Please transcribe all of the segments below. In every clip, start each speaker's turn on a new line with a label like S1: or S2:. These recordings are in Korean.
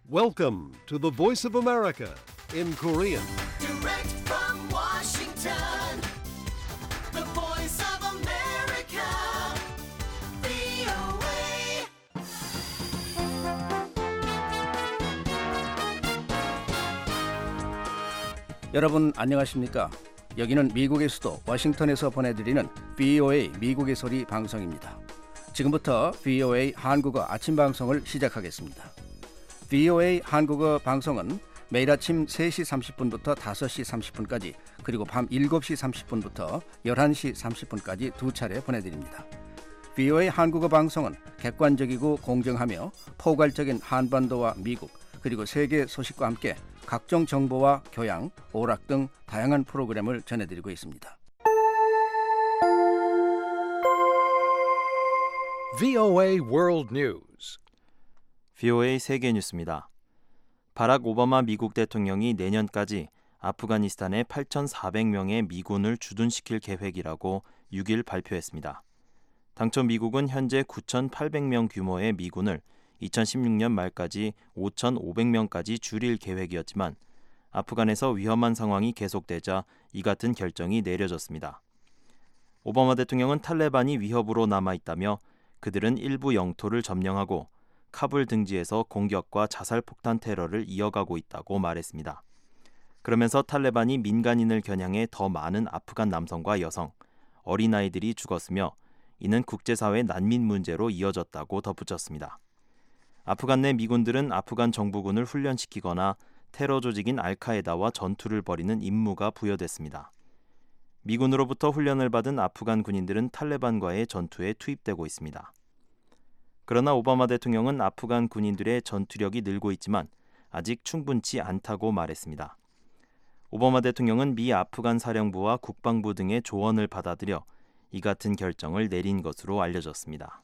S1: Welcome to the Voice of America in Korean.
S2: Direct from Washington, the voice of America, VOA.
S3: 여러분 안녕하십니까? 여기는 미국의 수도 워싱턴에서 보내드리는 VOA 미국의 소리 방송입니다. 지금부터 VOA 한국어 아침 방송을 시작하겠습니다. VOA 한국어 방송은 매일 아침 3시 30분부터 5시 30분까지 그리고 밤 7시 30분부터 11시 30분까지 두 차례 보내드립니다. VOA 한국어 방송은 객관적이고 공정하며 포괄적인 한반도와 미국 그리고 세계 소식과 함께 각종 정보와 교양, 오락 등 다양한 프로그램을 전해드리고 있습니다.
S1: VOA World News.
S4: VOA 세계 뉴스입니다. 바락 오바마 미국 대통령이 내년까지 아프가니스탄에 8,400명의 미군을 주둔시킬 계획이라고 6일 발표했습니다. 당초 미국은 현재 9,800명 규모의 미군을 2016년 말까지 5,500명까지 줄일 계획이었지만 아프간에서 위험한 상황이 계속되자 이 같은 결정이 내려졌습니다. 오바마 대통령은 탈레반이 위협으로 남아있다며 그들은 일부 영토를 점령하고 카불 등지에서 공격과 자살폭탄 테러를 이어가고 있다고 말했습니다. 그러면서 탈레반이 민간인을 겨냥해 더 많은 아프간 남성과 여성, 어린아이들이 죽었으며 이는 국제사회 난민 문제로 이어졌다고 덧붙였습니다. 아프간 내 미군들은 아프간 정부군을 훈련시키거나 테러 조직인 알카에다와 전투를 벌이는 임무가 부여됐습니다. 미군으로부터 훈련을 받은 아프간 군인들은 탈레반과의 전투에 투입되고 있습니다. 그러나 오바마 대통령은 아프간 군인들의 전투력이 늘고 있지만 아직 충분치 않다고 말했습니다. 오바마 대통령은 미 아프간 사령부와 국방부 등의 조언을 받아들여 이 같은 결정을 내린 것으로 알려졌습니다.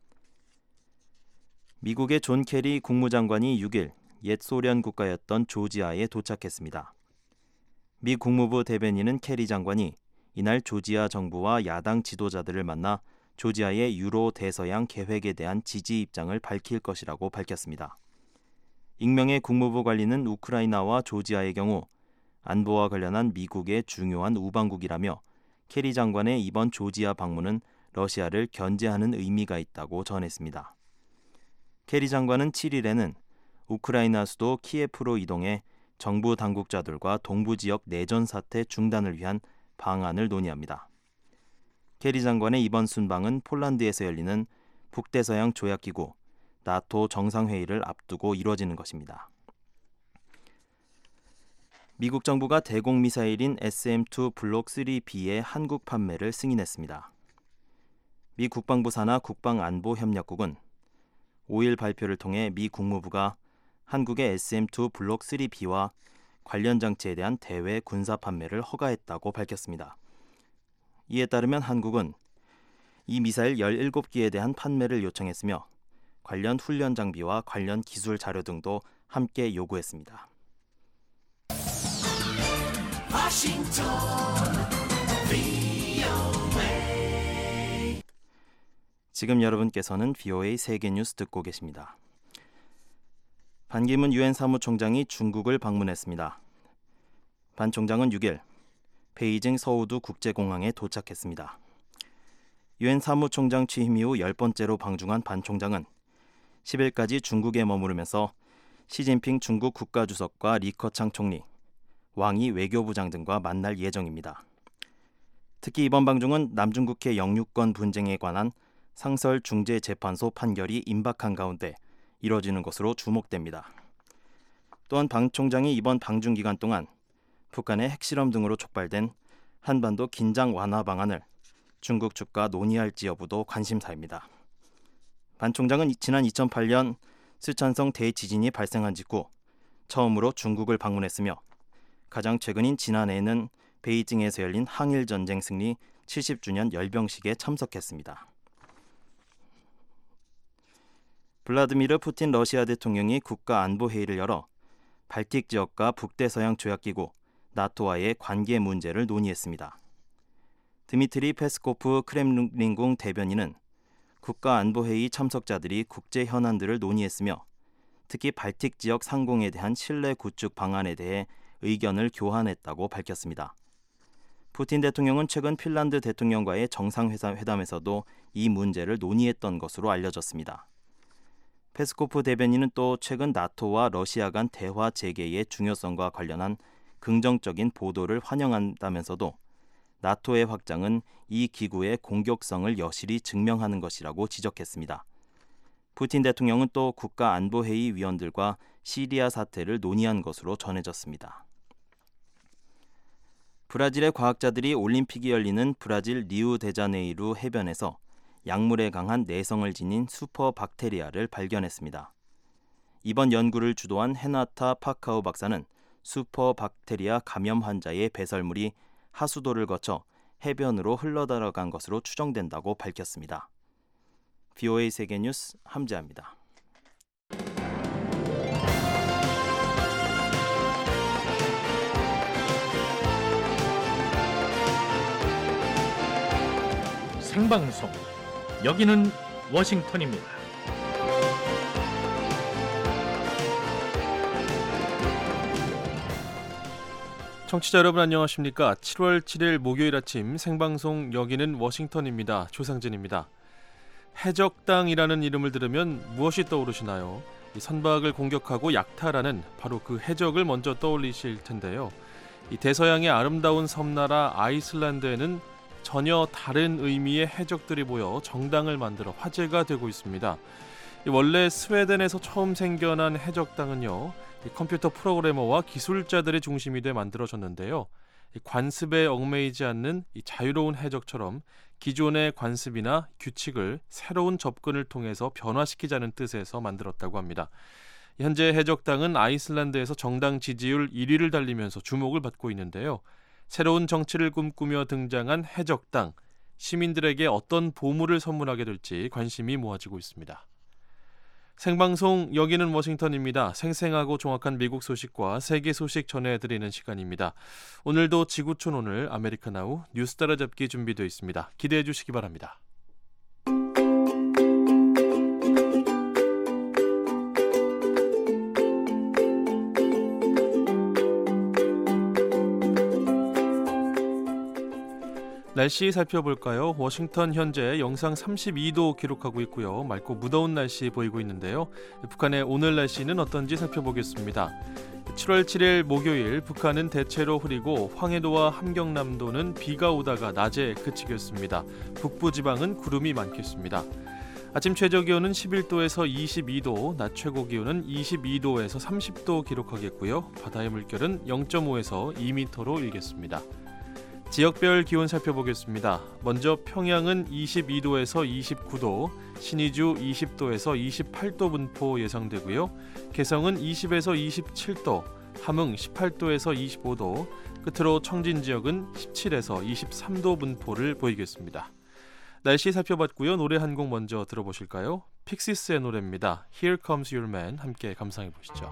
S4: 미국의 존 케리 국무장관이 6일 옛 소련 국가였던 조지아에 도착했습니다. 미 국무부 대변인은 케리 장관이 이날 조지아 정부와 야당 지도자들을 만나 조지아의 유로 대서양 계획에 대한 지지 입장을 밝힐 것이라고 밝혔습니다. 익명의 국무부 관리는 우크라이나와 조지아의 경우 안보와 관련한 미국의 중요한 우방국이라며 케리 장관의 이번 조지아 방문은 러시아를 견제하는 의미가 있다고 전했습니다. 케리 장관은 7일에는 우크라이나 수도 키예프로 이동해 정부 당국자들과 동부 지역 내전 사태 중단을 위한 방안을 논의합니다. 케리 장관의 이번 순방은 폴란드에서 열리는 북대서양 조약기구 나토 정상회의를 앞두고 이루어지는 것입니다. 미국 정부가 대공미사일인 SM-2 블록 3B의 한국 판매를 승인했습니다. 미 국방부 산하 국방안보협력국은 5일 발표를 통해 미 국무부가 한국의 SM-2 블록 3B와 관련 장치에 대한 대외 군사 판매를 허가했다고 밝혔습니다. 이에 따르면 한국은 이 미사일 17기에 대한 판매를 요청했으며 관련 훈련 장비와 관련 기술 자료 등도 함께 요구했습니다.
S2: Washington, VOA.
S4: 지금 여러분께서는 VOA 세계 뉴스 듣고 계십니다. 반기문 유엔 사무총장이 중국을 방문했습니다. 반 총장은 6일 베이징 서우두 국제공항에 도착했습니다. 유엔 사무총장 취임 이후 10번째로 방중한 반 총장은 10일까지 중국에 머무르면서 시진핑 중국 국가주석과 리커창 총리, 왕이 외교부장 등과 만날 예정입니다. 특히 이번 방중은 남중국해 영유권 분쟁에 관한 상설중재재판소 판결이 임박한 가운데 이뤄지는 것으로 주목됩니다. 또한 방 총장이 이번 방중 기간 동안 북한의 핵실험 등으로 촉발된 한반도 긴장 완화 방안을 중국 측과 논의할지 여부도 관심사입니다. 반 총장은 지난 2008년 스촨성 대지진이 발생한 직후 처음으로 중국을 방문했으며 가장 최근인 지난해에는 베이징에서 열린 항일전쟁 승리 70주년 열병식에 참석했습니다. 블라드미르 푸틴 러시아 대통령이 국가안보회의를 열어 발틱 지역과 북대서양 조약기구 나토와의 관계 문제를 논의했습니다. 드미트리 페스코프 크렘린궁 대변인은 국가안보회의 참석자들이 국제 현안들을 논의했으며 특히 발틱 지역 상공에 대한 실내 구축 방안에 대해 의견을 교환했다고 밝혔습니다. 푸틴 대통령은 최근 핀란드 대통령과의 정상회담에서도 이 문제를 논의했던 것으로 알려졌습니다. 페스코프 대변인은 또 최근 나토와 러시아 간 대화 재개의 중요성과 관련한 긍정적인 보도를 환영한다면서도 나토의 확장은 이 기구의 공격성을 여실히 증명하는 것이라고 지적했습니다. 푸틴 대통령은 또 국가안보회의 위원들과 시리아 사태를 논의한 것으로 전해졌습니다. 브라질의 과학자들이 올림픽이 열리는 브라질 리우데자네이루 해변에서 약물에 강한 내성을 지닌 슈퍼박테리아를 발견했습니다. 이번 연구를 주도한 헤나타 파카우 박사는 슈퍼박테리아 감염 환자의 배설물이 하수도를 거쳐 해변으로 흘러들어간 것으로 추정된다고 밝혔습니다. VOA 세계뉴스 함재합니다.
S5: 생방송 여기는 워싱턴입니다.
S6: 청취자 여러분 안녕하십니까? 7월 7일 목요일 아침 생방송 여기는 워싱턴입니다. 조상진입니다. 해적당이라는 이름을 들으면 무엇이 떠오르시나요? 이 선박을 공격하고 약탈하는 바로 그 해적을 먼저 떠올리실 텐데요. 이 대서양의 아름다운 섬나라 아이슬란드에는 전혀 다른 의미의 해적들이 모여 정당을 만들어 화제가 되고 있습니다. 원래 스웨덴에서 처음 생겨난 해적당은요, 컴퓨터 프로그래머와 기술자들의 중심이 돼 만들어졌는데요. 관습에 얽매이지 않는 자유로운 해적처럼 기존의 관습이나 규칙을 새로운 접근을 통해서 변화시키자는 뜻에서 만들었다고 합니다. 현재 해적당은 아이슬란드에서 정당 지지율 1위를 달리면서 주목을 받고 있는데요. 새로운 정치를 꿈꾸며 등장한 해적당, 시민들에게 어떤 보물을 선물하게 될지 관심이 모아지고 있습니다. 생방송 여기는 워싱턴입니다. 생생하고 정확한 미국 소식과 세계 소식 전해드리는 시간입니다. 오늘도 지구촌 오늘 아메리카나우 뉴스 따라잡기 준비되어 있습니다. 기대해 주시기 바랍니다. 날씨 살펴볼까요? 워싱턴 현재 영상 32도 기록하고 있고요. 맑고 무더운 날씨 보이고 있는데요. 북한의 오늘 날씨는 어떤지 살펴보겠습니다. 7월 7일 목요일 북한은 대체로 흐리고 황해도와 함경남도는 비가 오다가 낮에 그치겠습니다. 북부지방은 구름이 많겠습니다. 아침 최저기온은 11도에서 22도, 낮 최고기온은 22도에서 30도 기록하겠고요. 바다의 물결은 0.5에서 2m로 일겠습니다. 지역별 기온 살펴보겠습니다. 먼저 평양은 22도에서 29도, 신의주 20도에서 28도 분포 예상되고요. 개성은 20에서 27도, 함흥 18도에서 25도, 끝으로 청진 지역은 17에서 23도 분포를 보이겠습니다. 날씨 살펴봤고요. 노래 한 곡 먼저 들어보실까요? 픽시스의 노래입니다. Here Comes Your Man 함께 감상해 보시죠.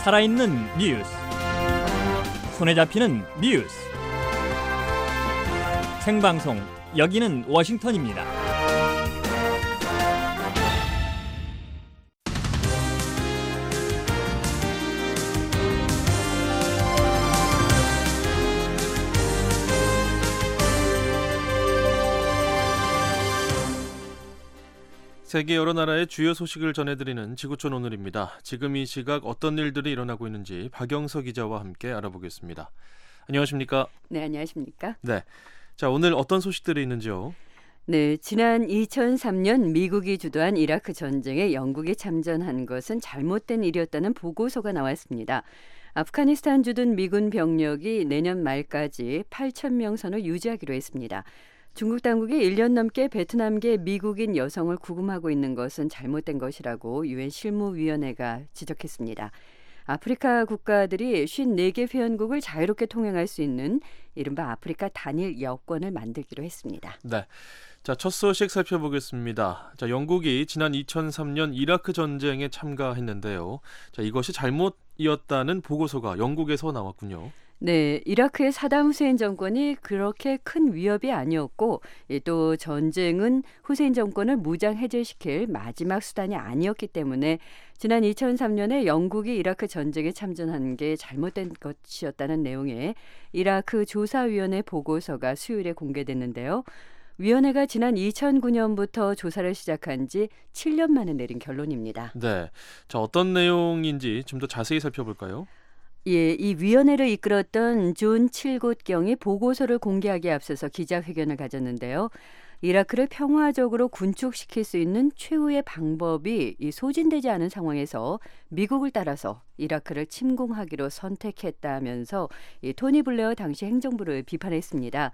S7: 살아있는 뉴스, 손에 잡히는 뉴스, 생방송 여기는 워싱턴입니다.
S6: 세계 여러 나라의 주요 소식을 전해드리는 지구촌 오늘입니다. 지금 이 시각 어떤 일들이 일어나고 있는지 박영서 기자와 함께 알아보겠습니다. 안녕하십니까?
S8: 네, 안녕하십니까?
S6: 네. 자, 오늘 어떤 소식들이 있는지요?
S8: 네, 지난 2003년 미국이 주도한 이라크 전쟁에 영국이 참전한 것은 잘못된 일이었다는 보고서가 나왔습니다. 아프가니스탄 주둔 미군 병력이 내년 말까지 8,000명 선을 유지하기로 했습니다. 중국 당국이 1년 넘게 베트남계 미국인 여성을 구금하고 있는 것은 잘못된 것이라고 유엔 실무위원회가 지적했습니다. 아프리카 국가들이 54개 회원국을 자유롭게 통행할 수 있는 이른바 아프리카 단일 여권을 만들기로 했습니다.
S6: 네. 자, 첫 소식 살펴보겠습니다. 자, 영국이 지난 2003년 이라크 전쟁에 참가했는데요. 자, 이것이 잘못이었다는 보고서가 영국에서 나왔군요.
S8: 네, 이라크의 사담 후세인 정권이 그렇게 큰 위협이 아니었고 또 전쟁은 후세인 정권을 무장 해제시킬 마지막 수단이 아니었기 때문에 지난 2003년에 영국이 이라크 전쟁에 참전한 게 잘못된 것이었다는 내용의 이라크 조사위원회 보고서가 수요일에 공개됐는데요. 위원회가 지난 2009년부터 조사를 시작한 지 7년 만에 내린 결론입니다.
S6: 네, 자, 어떤 내용인지 좀 더 자세히 살펴볼까요?
S8: 예, 이 위원회를 이끌었던 존 칠곳경이 보고서를 공개하기에 앞서서 기자회견을 가졌는데요. 이라크를 평화적으로 군축시킬 수 있는 최후의 방법이 소진되지 않은 상황에서 미국을 따라서 이라크를 침공하기로 선택했다면서 토니 블레어 당시 행정부를 비판했습니다.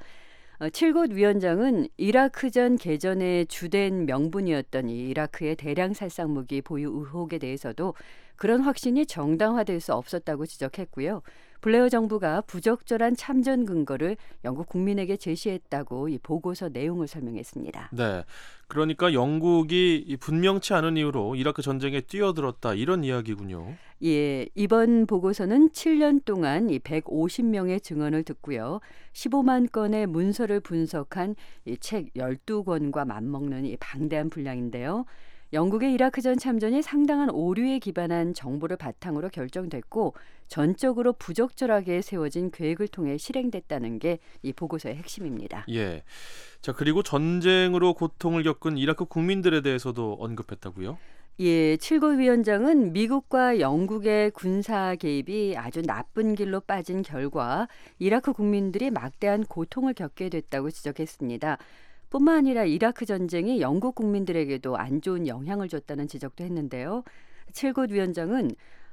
S8: 칠곳 위원장은 이라크전 개전의 주된 명분이었던 이 이라크의 대량 살상 무기 보유 의혹에 대해서도 그런 확신이 정당화될 수 없었다고 지적했고요. 블레어 정부가 부적절한 참전 근거를 영국 국민에게 제시했다고 이 보고서 내용을 설명했습니다.
S6: 네, 그러니까 영국이 분명치 않은 이유로 이라크 전쟁에 뛰어들었다 이런 이야기군요.
S8: 예, 이번 보고서는 7년 동안 이 150명의 증언을 듣고요. 15만 건의 문서를 분석한 이 책 12권과 맞먹는 이 방대한 분량인데요. 영국의 이라크전 참전이 상당한 오류에 기반한 정보를 바탕으로 결정됐고 전적으로 부적절하게 세워진 계획을 통해 실행됐다는 게 이 보고서의 핵심입니다.
S6: 예. 자, 그리고 전쟁으로 고통을 겪은 이라크 국민들에 대해서도 언급했다고요?
S8: 예, 칠곳 위원장은 미국과 영국의 군사 개입이 아주 나쁜 길로 빠진 결과 이라크 국민들이 막대한 고통을 겪게 됐다고 지적했습니다. 뿐만 아니라 이라크 전쟁이 영국 국민들에게도 안 좋은 영향을 줬다는 지적도 했는데요. 칠곳 위원장은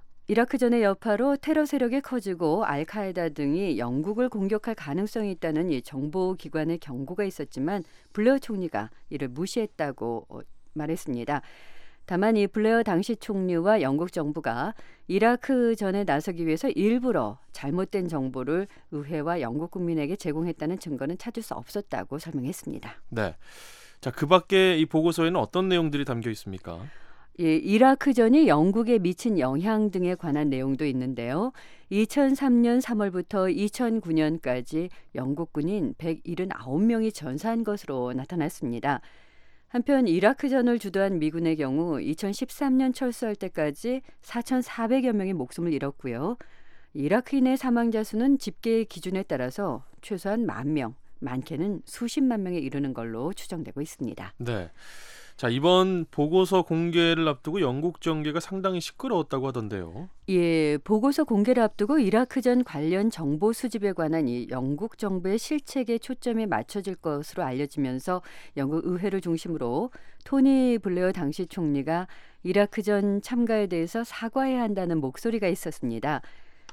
S8: 이라크전의 여파로 테러 세력이 커지고 알카에다 등이 영국을 공격할 가능성이 있다는 이 정보기관의 경고가 있었지만 블레어 총리가 이를 무시했다고 말했습니다. 다만 이 블레어 당시 총리와 영국 정부가 이라크전에 나서기 위해서 일부러 잘못된 정보를 의회와 영국 국민에게 제공했다는 증거는 찾을 수 없었다고 설명했습니다.
S6: 네. 자, 그 밖에 이 보고서에는 어떤 내용들이 담겨 있습니까?
S8: 예, 이라크전이 영국에 미친 영향 등에 관한 내용도 있는데요. 2003년 3월부터 2009년까지 영국 군인 179명이 전사한 것으로 나타났습니다. 한편 이라크전을 주도한 미군의 경우 2013년 철수할 때까지 4,400여 명이 목숨을 잃었고요. 이라크인의 사망자 수는 집계 기준에 따라서 최소한 10,000명, 많게는 수십만 명에 이르는 걸로 추정되고 있습니다.
S6: 네. 자, 이번 보고서 공개를 앞두고 영국 정계가 상당히 시끄러웠다고 하던데요.
S8: 예, 보고서 공개를 앞두고 이라크전 관련 정보 수집에 관한 이 영국 정부의 실책에 초점이 맞춰질 것으로 알려지면서 영국 의회를 중심으로 토니 블레어 당시 총리가 이라크전 참가에 대해서 사과해야 한다는 목소리가 있었습니다.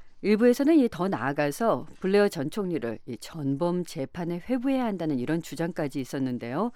S8: 일부에서는 더 나아가서 블레어 전 총리를 이 전범 재판에 회부해야 한다는 이런 주장까지 있었는데요.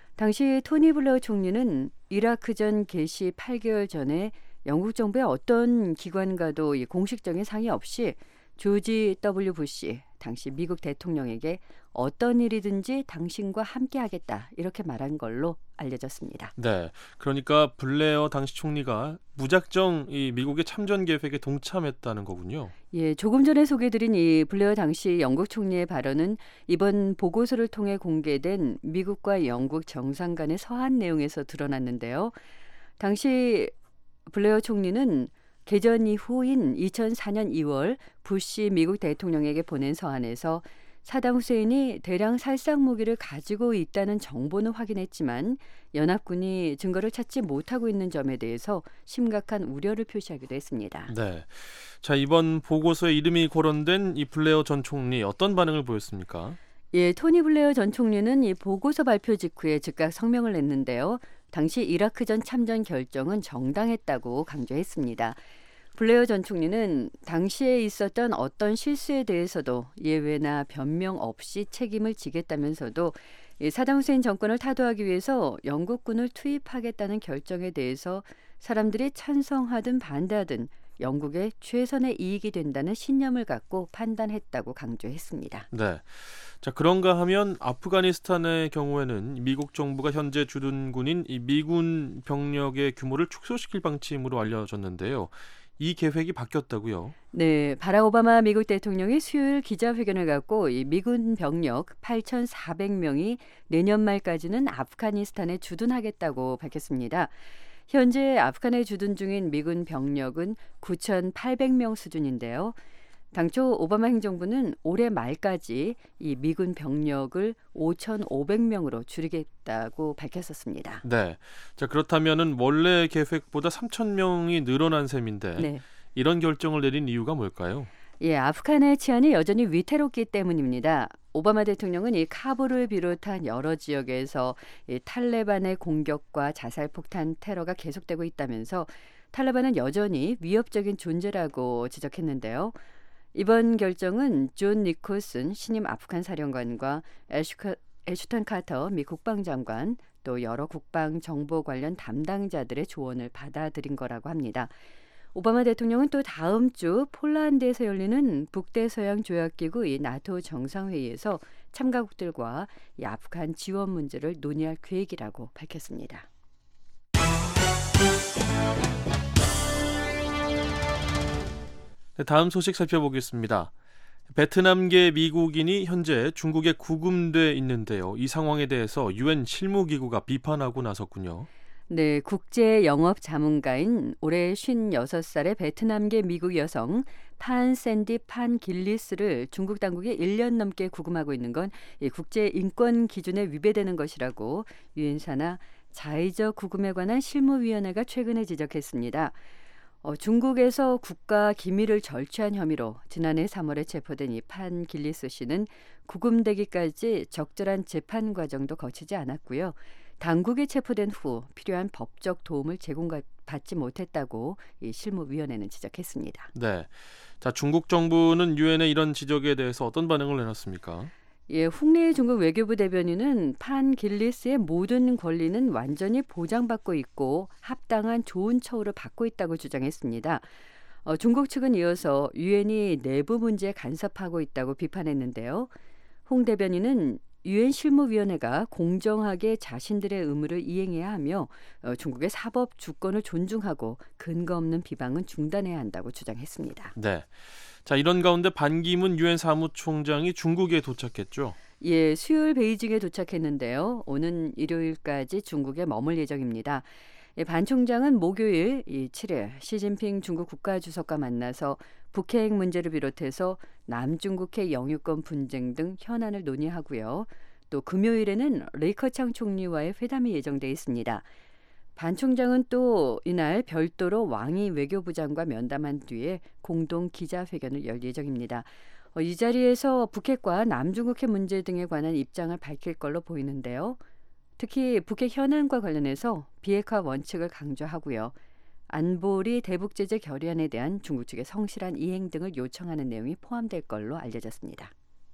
S8: 당시 토니 블레어 총리는 이라크전 개시 8개월 전에 영국 정부의 어떤 기관과도 공식적인 상의 없이 조지 W. 부시 당시 미국 대통령에게 어떤 일이든지 당신과 함께하겠다 이렇게 말한 걸로 알려졌습니다.
S6: 네, 그러니까 블레어 당시 총리가 무작정 이 미국의 참전 계획에 동참했다는 거군요.
S8: 예, 조금 전에 소개드린 이 블레어 당시 영국 총리의 발언은 이번 보고서를 통해 공개된 미국과 영국 정상 간의 서한 내용에서 드러났는데요. 당시 블레어 총리는 개전 이후인 2004년 2월 부시 미국 대통령에게 보낸 서한에서 사담 후세인이 대량 살상 무기를 가지고 있다는 정보는 확인했지만 연합군이 증거를 찾지 못하고 있는 점에 대해서 심각한 우려를 표시하기도 했습니다.
S6: 네, 자 이번 보고서에 이름이 거론된 이 블레어 전 총리 어떤 반응을 보였습니까?
S8: 예, 토니 블레어 전 총리는 이 보고서 발표 직후에 즉각 성명을 냈는데요. 당시 이라크전 참전 결정은 정당했다고 강조했습니다. 블레어 전 총리는 당시에 있었던 어떤 실수에 대해서도 예외나 변명 없이 책임을 지겠다면서도 사담 후세인 정권을 타도하기 위해서 영국군을 투입하겠다는 결정에 대해서 사람들이 찬성하든 반대하든 영국의 최선의 이익이 된다는 신념을 갖고 판단했다고 강조했습니다.
S6: 네, 자 그런가 하면 아프가니스탄의 경우에는 미국 정부가 현재 주둔 군인 이 미군 병력의 규모를 축소시킬 방침으로 알려졌는데요. 이 계획이 바뀌었다고요?
S8: 네, 바락 오바마 미국 대통령이 수요일 기자회견을 갖고 이 미군 병력 8,400명이 내년 말까지는 아프가니스탄에 주둔하겠다고 밝혔습니다. 현재 아프간에 주둔 중인 미군 병력은 9,800명 수준인데요. 당초 오바마 행정부는 올해 말까지 이 미군 병력을 5,500명으로 줄이겠다고 밝혔었습니다.
S6: 네, 자 그렇다면은 원래 계획보다 3,000명이 늘어난 셈인데
S8: 네.
S6: 이런 결정을 내린 이유가 뭘까요?
S8: 예, 아프간의 치안이 여전히 위태롭기 때문입니다. 오바마 대통령은 이 카불을 비롯한 여러 지역에서 이 탈레반의 공격과 자살폭탄 테러가 계속되고 있다면서 탈레반은 여전히 위협적인 존재라고 지적했는데요. 이번 결정은 존 니콜슨 신임 아프간 사령관과 애슈턴 카터 미 국방장관 또 여러 국방 정보 관련 담당자들의 조언을 받아들인 거라고 합니다. 오바마 대통령은 또 다음 주 폴란드에서 열리는 북대서양 조약기구 이 나토 정상회의에서 참가국들과 이 아프간 지원 문제를 논의할 계획이라고 밝혔습니다.
S6: 네, 다음 소식 살펴보겠습니다. 베트남계 미국인이 현재 중국에 구금돼 있는데요. 이 상황에 대해서 유엔 실무기구가 비판하고 나섰군요.
S8: 네, 국제 영업 자문가인 올해 56살의 베트남계 미국 여성 판 샌디 판 길리스를 중국 당국이 1년 넘게 구금하고 있는 건 국제 인권 기준에 위배되는 것이라고 유엔 산하 자의적 구금에 관한 실무위원회가 최근에 지적했습니다. 중국에서 국가 기밀을 절취한 혐의로 지난해 3월에 체포된 이 판 길리스 씨는 구금되기까지 적절한 재판 과정도 거치지 않았고요. 당국에 체포된 후 필요한 법적 도움을 제공받지 못했다고 이 실무위원회는 지적했습니다.
S6: 네, 자 중국 정부는 유엔의 이런 지적에 대해서 어떤 반응을 내놨습니까?
S8: 예, 홍래의 중국 외교부 대변인은 판 길리스의 모든 권리는 완전히 보장받고 있고 합당한 좋은 처우를 받고 있다고 주장했습니다. 중국 측은 이어서 유엔이 내부 문제에 간섭하고 있다고 비판했는데요. 홍 대변인은 유엔 실무위원회가 공정하게 자신들의 의무를 이행해야 하며 중국의 사법 주권을 존중하고 근거 없는 비방은 중단해야 한다고 주장했습니다.
S6: 네, 자 이런 가운데 반기문 유엔 사무총장이 중국에 도착했죠.
S8: 예, 수요일 베이징에 도착했는데요. 오는 일요일까지 중국에 머물 예정입니다. 반 총장은 목요일 7일 시진핑 중국 국가주석과 만나서 북핵 문제를 비롯해서 남중국해 영유권 분쟁 등 현안을 논의하고요. 또 금요일에는 레이커창 총리와의 회담이 예정돼 있습니다. 반 총장은 또 이날 별도로 왕이 외교부장과 면담한 뒤에 공동 기자회견을 열 예정입니다. 이 자리에서 북핵과 남중국해 문제 등에 관한 입장을 밝힐 걸로 보이는데요. 특히 북핵 현안과 관련해서 비핵화 원칙을 강조하고요. 안보리 대북제재 결의안에 대한 중국 측의 성실한 이행 등을 요청하는 내용이 포함될 걸로 알려졌습니다.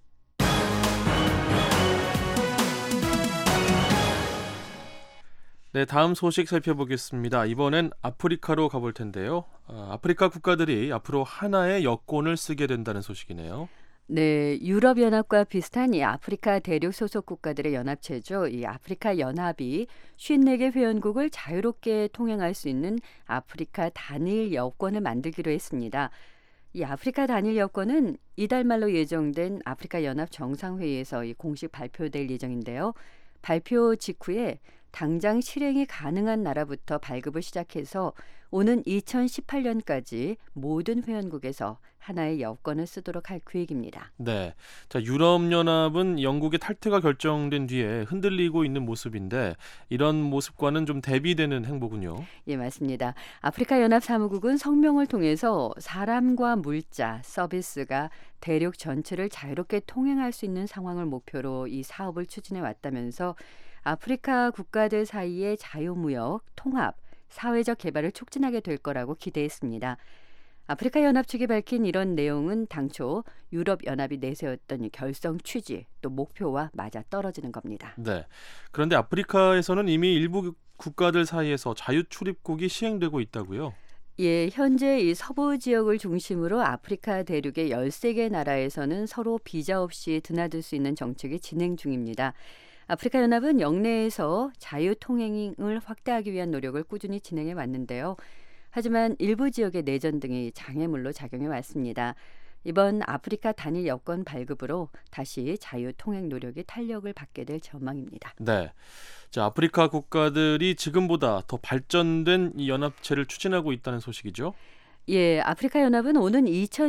S6: 네, 다음 소식 살펴보겠습니다. 이번엔 아프리카로 가볼 텐데요. 아프리카 국가들이 앞으로 하나의 여권을 쓰게 된다는 소식이네요.
S8: 네, 유럽연합과 비슷한 이 아프리카 대륙 소속 국가들의 연합체죠. 이 아프리카 연합이 54개 회원국을 자유롭게 통행할 수 있는 아프리카 단일 여권을 만들기로 했습니다. 이 아프리카 단일 여권은 이달 말로 예정된 아프리카 연합 정상회의에서 이 공식 발표될 예정인데요. 발표 직후에 당장 실행이 가능한 나라부터 발급을 시작해서 오는 2018년까지 모든 회원국에서 하나의 여권을 쓰도록 할 계획입니다.
S6: 네, 자 유럽연합은 영국의 탈퇴가 결정된 뒤에 흔들리고 있는 모습인데 이런 모습과는 좀 대비되는 행보군요.
S8: 예, 맞습니다. 아프리카 연합 사무국은 성명을 통해서 사람과 물자, 서비스가 대륙 전체를 자유롭게 통행할 수 있는 상황을 목표로 이 사업을 추진해 왔다면서 아프리카 국가들 사이의 자유무역, 통합, 사회적 개발을 촉진하게 될 거라고 기대했습니다. 아프리카 연합 측이 밝힌 이런 내용은 당초 유럽연합이 내세웠던 결성 취지 또 목표와 맞아 떨어지는 겁니다.
S6: 네. 그런데 아프리카에서는 이미 일부 국가들 사이에서 자유 출입국이 시행되고 있다고요?
S8: 예, 현재 이 서부 지역을 중심으로 아프리카 대륙의 13개 나라에서는 서로 비자 없이 드나들 수 있는 정책이 진행 중입니다. 아프리카 연합은 영내에서 자유 통행을 확대하기 위한 노력을 꾸준히 진행해 왔는데요. 하지만 일부 지역의 내전 등이 장애물로 작용해 왔습니다. 이번 아프리카 단일 여권 발급으로 다시 자유 통행 노력이 탄력을 받게 될 전망입니다.
S6: 네. 자, 아프리카 국가들이 지금보다 더 발전된 이 연합체를 추진하고 있다는 소식이죠?
S8: 예, 아프리카 연합은 오는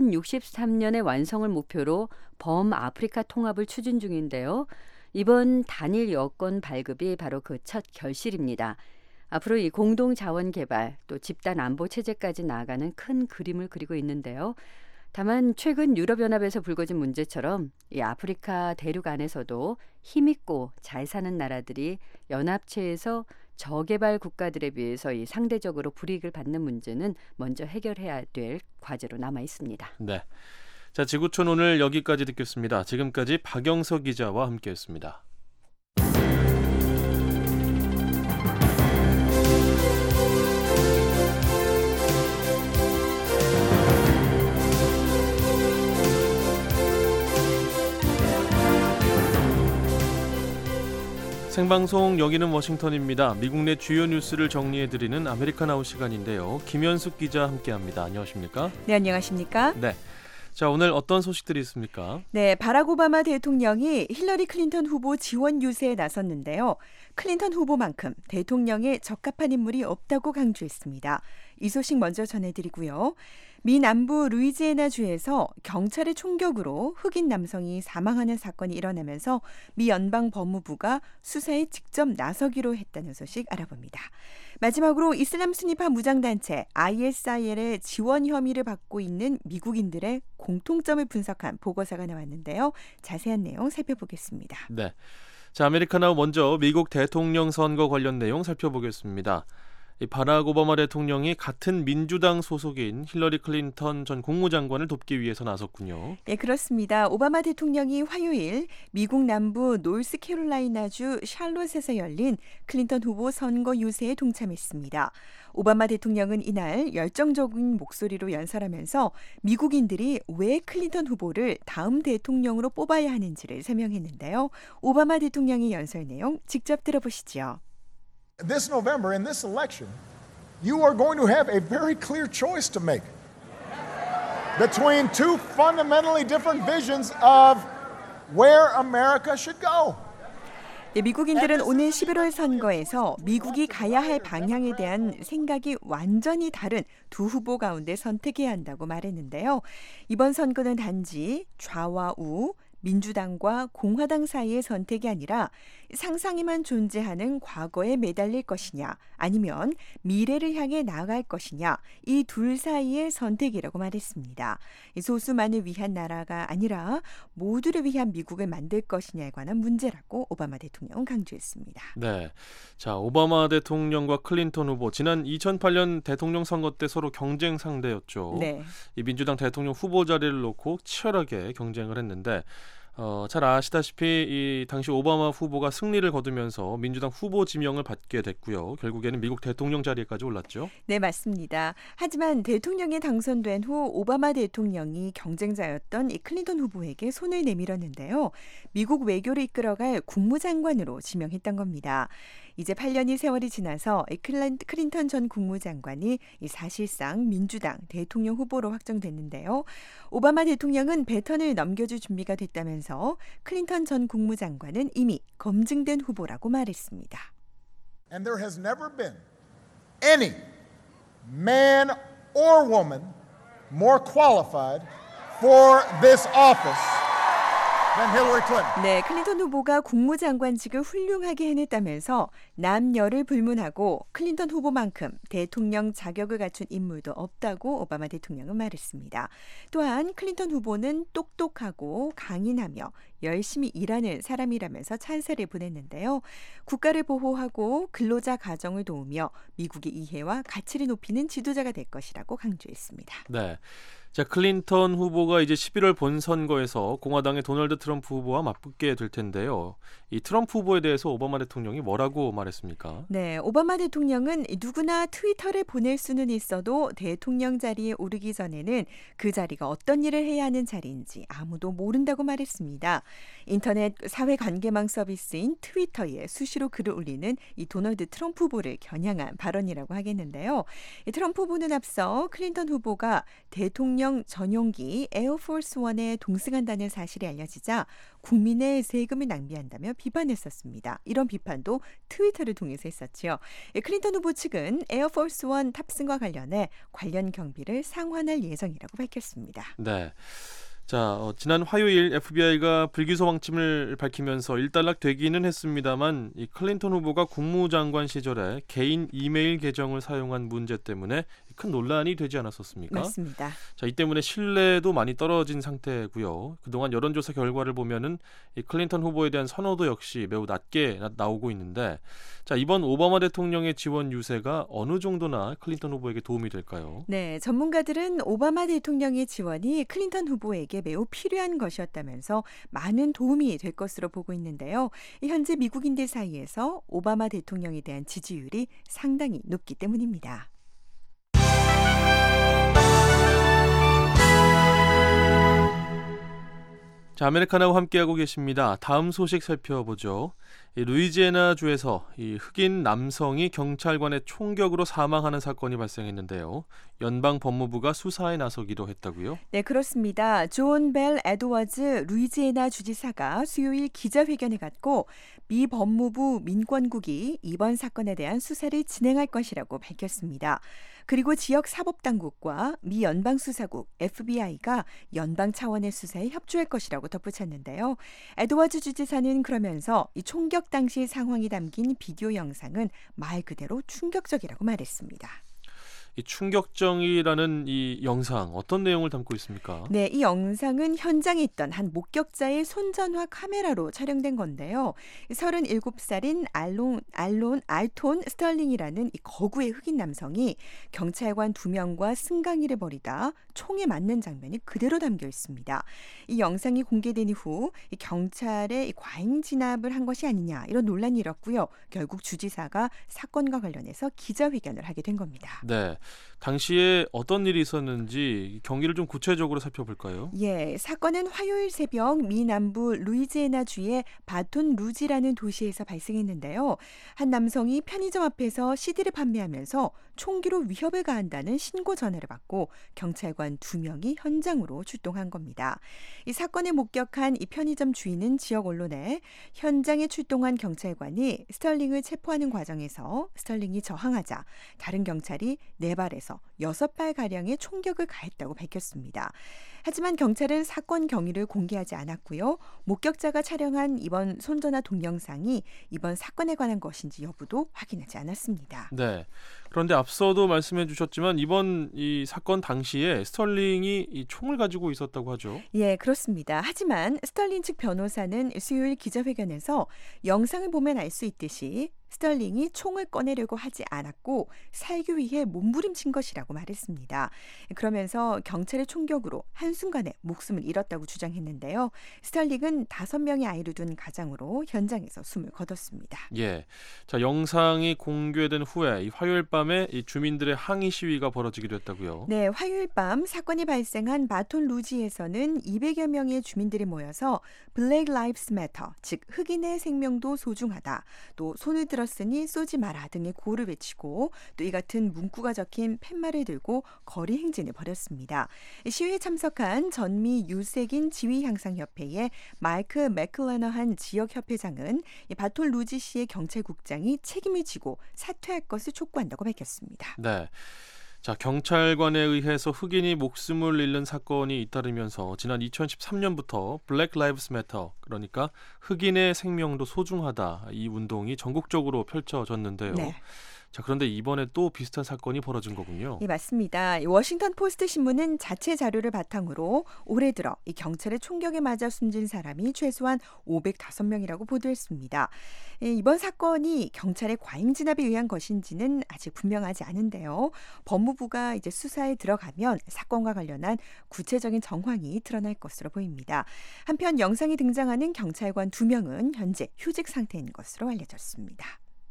S8: 2063년의 완성을 목표로 범아프리카 통합을 추진 중인데요. 이번 단일 여권 발급이 바로 그 첫 결실입니다. 앞으로 이 공동 자원 개발 또 집단 안보 체제까지 나아가는 큰 그림을 그리고 있는데요. 다만 최근 유럽연합에서 불거진 문제처럼 이 아프리카 대륙 안에서도 힘있고 잘 사는 나라들이 연합체에서 저개발 국가들에 비해서 이 상대적으로 불이익을 받는 문제는 먼저 해결해야 될 과제로 남아 있습니다.
S6: 네. 자, 지구촌 오늘 여기까지 듣겠습니다. 지금까지 박영석 기자와 함께했습니다. 생방송 여기는 워싱턴입니다. 미국 내 주요 뉴스를 정리해드리는 아메리카나우 시간인데요. 김현숙 기자 함께합니다. 안녕하십니까?
S9: 네, 안녕하십니까?
S6: 네. 자, 오늘 어떤 소식들이 있습니까?
S9: 네, 바락 오바마 대통령이 힐러리 클린턴 후보 지원 유세에 나섰는데요. 클린턴 후보만큼 대통령에 적합한 인물이 없다고 강조했습니다. 이 소식 먼저 전해드리고요. 미 남부 루이지애나주에서 경찰의 총격으로 흑인 남성이 사망하는 사건이 일어나면서 미 연방법무부가 수사에 직접 나서기로 했다는 소식 알아봅니다. 마지막으로 이슬람 순위파 무장단체 ISIL의 지원 혐의를 받고 있는 미국인들의 공통점을 분석한 보고서가 나왔는데요. 자세한 내용 살펴보겠습니다.
S6: 네. 자, 아메리카나우 먼저 미국 대통령 선거 관련 내용 살펴보겠습니다. 이 바락 오바마 대통령이 같은 민주당 소속인 힐러리 클린턴 전 국무장관을 돕기 위해서 나섰군요.
S9: 네, 그렇습니다. 오바마 대통령이 화요일 미국 남부 노스캐롤라이나주 샬롯에서 열린 클린턴 후보 선거 유세에 동참했습니다. 오바마 대통령은 이날 열정적인 목소리로 연설하면서 미국인들이 왜 클린턴 후보를 다음 대통령으로 뽑아야 하는지를 설명했는데요. 오바마 대통령의 연설 내용 직접 들어보시죠.
S10: This November, in this election, you are going to have a very clear choice to make between two fundamentally different visions of where America should go.
S9: 네, 미국인들은 오늘 11월 선거에서 미국이 가야 할 방향에 대한 생각이 완전히 다른 두 후보 가운데 선택해야 한다고 말했는데요. 이번 선거는 단지 좌와 우, 민주당과 공화당 사이의 선택이 아니라 상상에만 존재하는 과거에 매달릴 것이냐 아니면 미래를 향해 나아갈 것이냐 이 둘 사이의 선택이라고 말했습니다. 소수만을 위한 나라가 아니라 모두를 위한 미국을 만들 것이냐에 관한 문제라고 오바마 대통령은 강조했습니다.
S6: 네, 자 오바마 대통령과 클린턴 후보 지난 2008년 대통령 선거 때 서로 경쟁 상대였죠.
S9: 네.
S6: 이 민주당 대통령 후보 자리를 놓고 치열하게 경쟁을 했는데 잘 아시다시피 이 당시 오바마 후보가 승리를 거두면서 민주당 후보 지명을 받게 됐고요. 결국에는 미국 대통령 자리에까지 올랐죠.
S9: 네, 맞습니다. 하지만 대통령에 당선된 후 오바마 대통령이 경쟁자였던 이 클린턴 후보에게 손을 내밀었는데요. 미국 외교를 이끌어갈 국무장관으로 지명했던 겁니다. 이제 8년이 세월이 지나서 클린턴 전 국무장관이 사실상 민주당 대통령 후보로 확정됐는데요. 오바마 대통령은 배턴을 넘겨줄 준비가 됐다면서 클린턴 전 국무장관은 이미 검증된 후보라고 말했습니다.
S10: And there has never been any man or woman more qualified for this office than Hillary Clinton.
S9: 네, 클린턴 후보가 국무장관직을 훌륭하게 해냈다면서 남녀를 불문하고 클린턴 후보만큼 대통령 자격을 갖춘 인물도 없다고 오바마 대통령은 말했습니다. 또한 클린턴 후보는 똑똑하고 강인하며 열심히 일하는 사람이라면서 찬사를 보냈는데요. 국가를 보호하고 근로자 가정을 도우며 미국의 이해와 가치를 높이는 지도자가 될 것이라고 강조했습니다.
S6: 네. 자, 클린턴 후보가 이제 11월 본선거에서 공화당의 도널드 트럼프 후보와 맞붙게 될 텐데요. 이 트럼프 후보에 대해서 오바마 대통령이 뭐라고 말했습니까?
S9: 네, 오바마 대통령은 누구나 트위터를 보낼 수는 있어도 대통령 자리에 오르기 전에는 그 자리가 어떤 일을 해야 하는 자리인지 아무도 모른다고 말했습니다. 인터넷 사회관계망 서비스인 트위터에 수시로 글을 올리는 이 도널드 트럼프 후보를 겨냥한 발언이라고 하겠는데요. 이 트럼프 후보는 앞서 클린턴 후보가 대통령 전용기 에어포스 1에 동승한다는 사실이 알려지자 국민의 세금을 낭비한다며 비판했었습니다. 이런 비판도 트위터를 통해서 했었죠. 클린턴 후보 측은 에어포스 1 탑승과 관련해 관련 경비를 상환할 예정이라고 밝혔습니다.
S6: 네. 자, 지난 화요일 FBI가 불기소 방침을 밝히면서 일단락되기는 했습니다만 이 클린턴 후보가 국무장관 시절에 개인 이메일 계정을 사용한 문제 때문에 큰 논란이 되지 않았었습니까?
S9: 맞습니다.
S6: 자, 이 때문에 신뢰도 많이 떨어진 상태고요. 그동안 여론조사 결과를 보면은 이 클린턴 후보에 대한 선호도 역시 매우 낮게 나오고 있는데, 자, 이번 오바마 대통령의 지원 유세가 어느 정도나 클린턴 후보에게 도움이 될까요?
S9: 네, 전문가들은 오바마 대통령의 지원이 클린턴 후보에게 매우 필요한 것이었다면서 많은 도움이 될 것으로 보고 있는데요. 현재 미국인들 사이에서 오바마 대통령에 대한 지지율이 상당히 높기 때문입니다.
S6: 자, 아메리카나와 함께하고 계십니다. 다음 소식 살펴보죠. 루이지애나 주에서 이 흑인 남성이 경찰관의 총격으로 사망하는 사건이 발생했는데요. 연방 법무부가 수사에 나서기로 했다고요?
S9: 네, 그렇습니다. 존 벨 에드워즈 루이지애나 주지사가 수요일 기자회견을 갖고 미 법무부 민권국이 이번 사건에 대한 수사를 진행할 것이라고 밝혔습니다. 그리고 지역 사법당국과 미 연방수사국 FBI가 연방 차원의 수사에 협조할 것이라고 덧붙였는데요. 에드워즈 주지사는 그러면서 이 총격 당시 상황이 담긴 비디오 영상은 말 그대로 충격적이라고 말했습니다.
S6: 이 충격적이라는 이 영상 어떤 내용을 담고 있습니까?
S9: 네, 이 영상은 현장에 있던 한 목격자의 손전화 카메라로 촬영된 건데요. 37살인 알톤 스털링이라는 이 거구의 흑인 남성이 경찰관 2명과 승강이를 벌이다 총에 맞는 장면이 그대로 담겨 있습니다. 이 영상이 공개된 이후 이 경찰에 과잉 진압을 한 것이 아니냐 이런 논란이 일었고요. 결국 주지사가 사건과 관련해서 기자회견을 하게 된 겁니다.
S6: 네. 당시에 어떤 일이 있었는지 경위를 좀 구체적으로 살펴볼까요?
S9: 예, 사건은 화요일 새벽 미 남부 루이지애나주의 바톤 루지라는 도시에서 발생했는데요. 한 남성이 편의점 앞에서 CD를 판매하면서 총기로 위협을 가한다는 신고 전화를 받고 경찰관 2명이 현장으로 출동한 겁니다. 이 사건에 목격한 이 편의점 주인은 지역 언론에 현장에 출동한 경찰관이 스털링을 체포하는 과정에서 스털링이 저항하자 다른 경찰이 4발에서 6발가량의 총격을 가했다고 밝혔습니다. 하지만 경찰은 사건 경위를 공개하지 않았고요. 목격자가 촬영한 이번 손전화 동영상이 이번 사건에 관한 것인지 여부도 확인하지 않았습니다.
S6: 네. 그런데 앞서도 말씀해 주셨지만 이번 이 사건 당시에 스털링이 이 총을 가지고 있었다고 하죠.
S9: 예, 그렇습니다. 하지만 스털링 측 변호사는 수요일 기자회견에서 영상을 보면 알 수 있듯이 스털링이 총을 꺼내려고 하지 않았고 살기 위해 몸부림친 것이라고 말했습니다. 그러면서 경찰의 총격으로 한 한순간에 목숨을 잃었다고 주장했는데요. 스탈릭은 5명의 아이를 둔 가장으로 현장에서 숨을 거뒀습니다.
S6: 예. 자, 영상이 공개된 후에 이 화요일 밤에 이 주민들의 항의 시위가 벌어지기도 했다고요.
S9: 네, 화요일 밤 사건이 발생한 바톤 루지에서는 200여 명의 주민들이 모여서 Black Lives Matter, 즉 흑인의 생명도 소중하다, 또 손을 들었으니 쏘지 마라 등의 구호를 외치고 또 이 같은 문구가 적힌 팻말을 들고 거리 행진을 벌였습니다. 시위에 참석한 전미 유색인 지위향상협회의 마이크 맥클레너한 지역협회장은 이 바톤 루지 시의 경찰국장이 책임을 지고 사퇴할 것을 촉구한다고 밝혔습니다.
S6: 네. 자, 경찰관에 의해서 흑인이 목숨을 잃는 사건이 잇따르면서 지난 2013년부터 Black Lives Matter, 그러니까 흑인의 생명도 소중하다, 이 운동이 전국적으로 펼쳐졌는데요.
S9: 네.
S6: 자, 그런데 이번에 또 비슷한 사건이 벌어진 거군요.
S9: 네, 맞습니다. 이 워싱턴 포스트 신문은 자체 자료를 바탕으로 올해 들어 이 경찰의 총격에 맞아 숨진 사람이 최소한 505명이라고 보도했습니다. 이번 사건이 경찰의 과잉 진압에 의한 것인지는 아직 분명하지 않은데요. 법무부가 이제 수사에 들어가면 사건과 관련한 구체적인 정황이 드러날 것으로 보입니다. 한편 영상이 등장하는 경찰관 2명은 현재 휴직 상태인 것으로 알려졌습니다.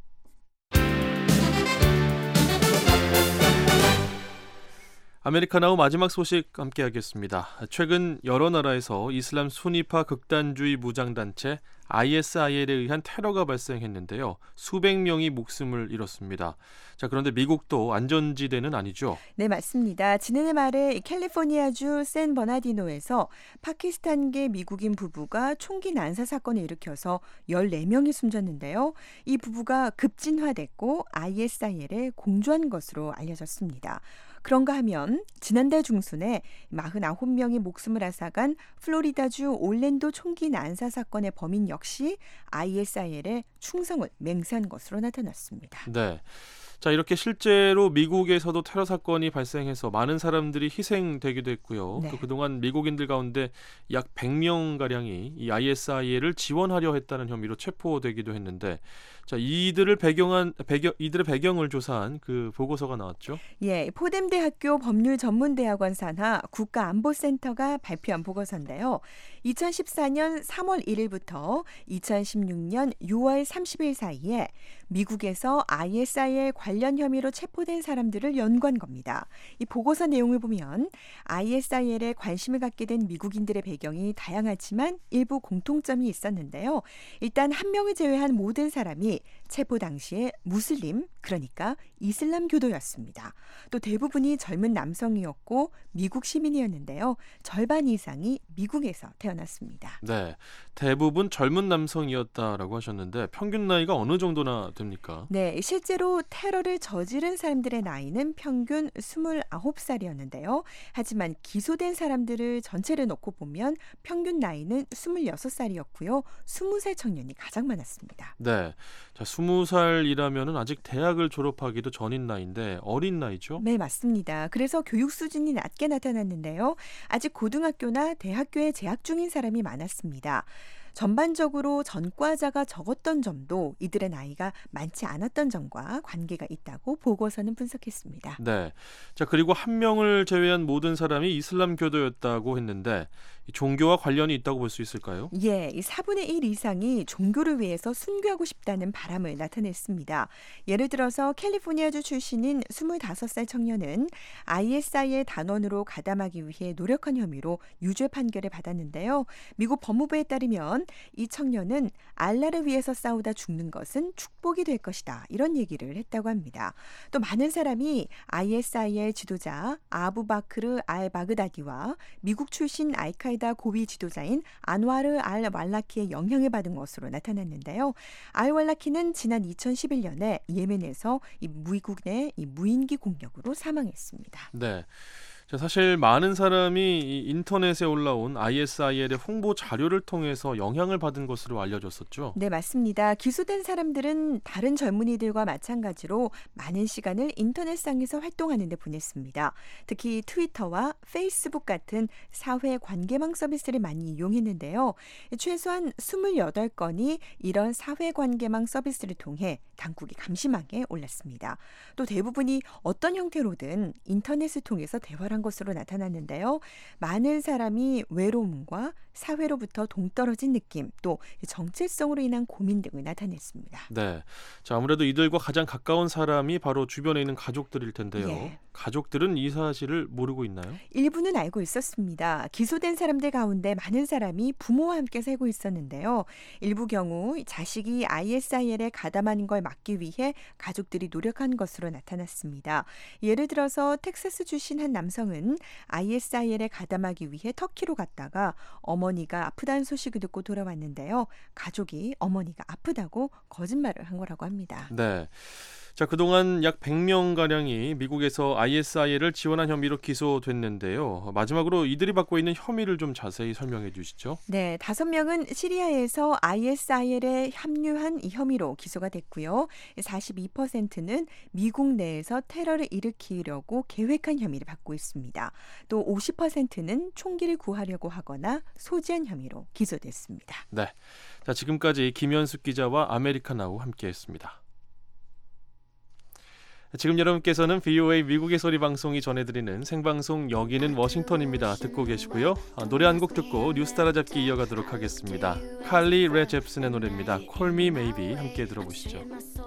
S6: 아메리카나우 마지막 소식 함께하겠습니다. 최근 여러 나라에서 이슬람 수니파 극단주의 무장단체 ISIL에 의한 테러가 발생했는데요. 수백 명이 목숨을 잃었습니다. 자, 그런데 미국도 안전지대는 아니죠?
S9: 네, 맞습니다. 지난해 말에 캘리포니아주 샌버나디노에서 파키스탄계 미국인 부부가 총기 난사 사건을 일으켜서 14명이 숨졌는데요. 이 부부가 급진화됐고 ISIL에 공조한 것으로 알려졌습니다. 그런가 하면 지난달 중순에 49명이 목숨을 앗아간 플로리다주 올랜도 총기 난사 사건의 범인 역시 ISIL에 충성을 맹세한 것으로 나타났습니다.
S6: 네. 자, 이렇게 실제로 미국에서도 테러 사건이 발생해서 많은 사람들이 희생되기도 했고요.
S9: 네.
S6: 또 그동안 미국인들 가운데 약 100명가량이 이 ISIL을 지원하려 했다는 혐의로 체포되기도 했는데, 자, 이들의 배경을 조사한 그 보고서가 나왔죠.
S9: 예, 포뎀대학교 법률전문대학원 산하 국가안보센터가 발표한 보고서인데요. 2014년 3월 1일부터 2016년 6월 30일 사이에 미국에서 ISIL 관련 혐의로 체포된 사람들을 연구한 겁니다. 이 보고서 내용을 보면 ISIL에 관심을 갖게 된 미국인들의 배경이 다양하지만 일부 공통점이 있었는데요. 일단 한 명을 제외한 모든 사람이 체포 당시에 무슬림, 그러니까 이슬람교도였습니다. 또 대부분이 젊은 남성이었고 미국 시민이었는데요. 절반 이상이 미국에서 태어났습니다.
S6: 네, 대부분 젊은 남성이었다라고 하셨는데 평균 나이가 어느 정도나 됩니까?
S9: 네, 실제로 테러를 저지른 사람들의 나이는 평균 29살이었는데요. 하지만 기소된 사람들을 전체를 놓고 보면 평균 나이는 26살이었고요. 20살 청년이 가장 많았습니다.
S6: 네, 자, 20살이라면 아직 대학을 졸업하기도 전인 나이인데 어린 나이죠?
S9: 네, 맞습니다. 그래서 교육 수준이 낮게 나타났는데요. 아직 고등학교나 대학교에 재학 중인 사람이 많았습니다. 전반적으로 전과자가 적었던 점도 이들의 나이가 많지 않았던 점과 관계가 있다고 보고서는 분석했습니다.
S6: 네. 자, 그리고 한 명을 제외한 모든 사람이 이슬람교도였다고 했는데 종교와 관련이 있다고 볼 수 있을까요?
S9: 예, 이 4분의 1 이상이 종교를 위해서 순교하고 싶다는 바람을 나타냈습니다. 예를 들어서 캘리포니아주 출신인 25살 청년은 ISIL 단원으로 가담하기 위해 노력한 혐의로 유죄 판결을 받았는데요. 미국 법무부에 따르면 이 청년은 알라를 위해서 싸우다 죽는 것은 축복이 될 것이다, 이런 얘기를 했다고 합니다. 또 많은 사람이 ISIL 지도자 아부바크르 알 바그다디와 미국 출신 알카이다 고위 지도자인 안와르 알 왈라키의 영향을 받은 것으로 나타났는데요. 알 왈라키는 지난 2011년에 예멘에서 미국의 무인기 공격으로 사망했습니다.
S6: 네. 자, 사실 많은 사람이 이 인터넷에 올라온 ISIL의 홍보 자료를 통해서 영향을 받은 것으로 알려졌었죠.
S9: 네, 맞습니다. 기소된 사람들은 다른 젊은이들과 마찬가지로 많은 시간을 인터넷상에서 활동하는 데 보냈습니다. 특히 트위터와 페이스북 같은 사회 관계망 서비스를 많이 이용했는데요. 최소한 28건이 이런 사회 관계망 서비스를 통해 당국이 감시망에 올랐습니다. 또 대부분이 어떤 형태로든 인터넷을 통해서 대화를 한 것으로 나타났는데요. 많은 사람이 외로움과 사회로부터 동떨어진 느낌, 또 정체성으로 인한 고민 등을 나타냈습니다.
S6: 네, 자, 아무래도 이들과 가장 가까운 사람이 바로 주변에 있는 가족들일 텐데요.
S9: 예.
S6: 가족들은 이 사실을 모르고 있나요?
S9: 일부는 알고 있었습니다. 기소된 사람들 가운데 많은 사람이 부모와 함께 살고 있었는데요. 일부 경우 자식이 ISIL에 가담하는 걸 막기 위해 가족들이 노력한 것으로 나타났습니다. 예를 들어서 텍사스 출신 한 남성은 ISIL에 가담하기 위해 터키로 갔다가 어머니가 아프다는 소식을 듣고 돌아왔는데요. 가족이 어머니가 아프다고 거짓말을 한 거라고 합니다.
S6: 네. 자, 그동안 약 100명가량이 미국에서 ISIL을 지원한 혐의로 기소됐는데요. 마지막으로 이들이 받고 있는 혐의를 좀 자세히 설명해 주시죠.
S9: 네, 5명은 시리아에서 ISIL에 합류한 이 혐의로 기소가 됐고요. 42%는 미국 내에서 테러를 일으키려고 계획한 혐의를 받고 있습니다. 또 50%는 총기를 구하려고 하거나 소지한 혐의로 기소됐습니다.
S6: 네, 자, 지금까지 김현숙 기자와 아메리카나우 함께했습니다. 지금 여러분께서는 VOA 미국의 소리 방송이 전해드리는 생방송 여기는 워싱턴입니다. 듣고 계시고요. 노래 한 곡 듣고 뉴스 따라잡기 이어가도록 하겠습니다. 칼리 레 잽슨의 노래입니다. Call Me Maybe 함께 들어보시죠.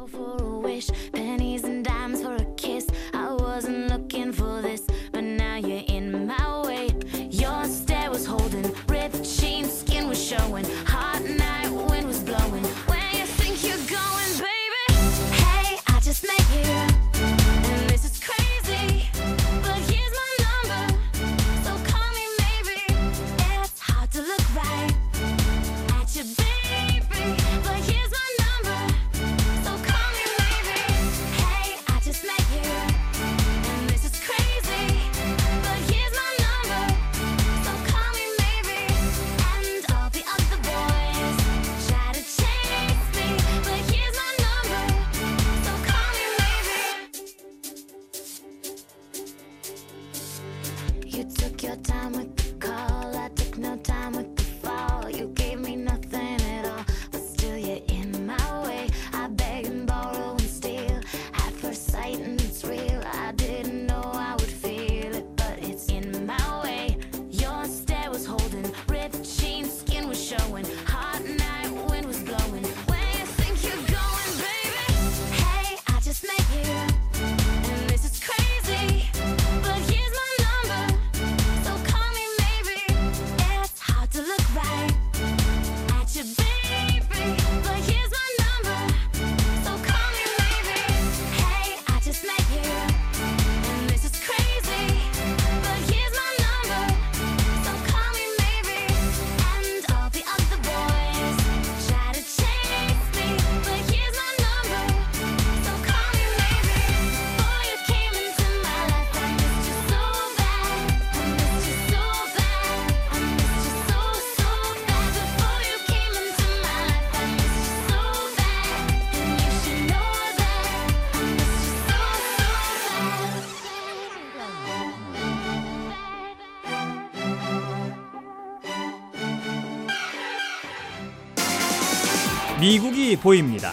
S7: 미국이 보입니다.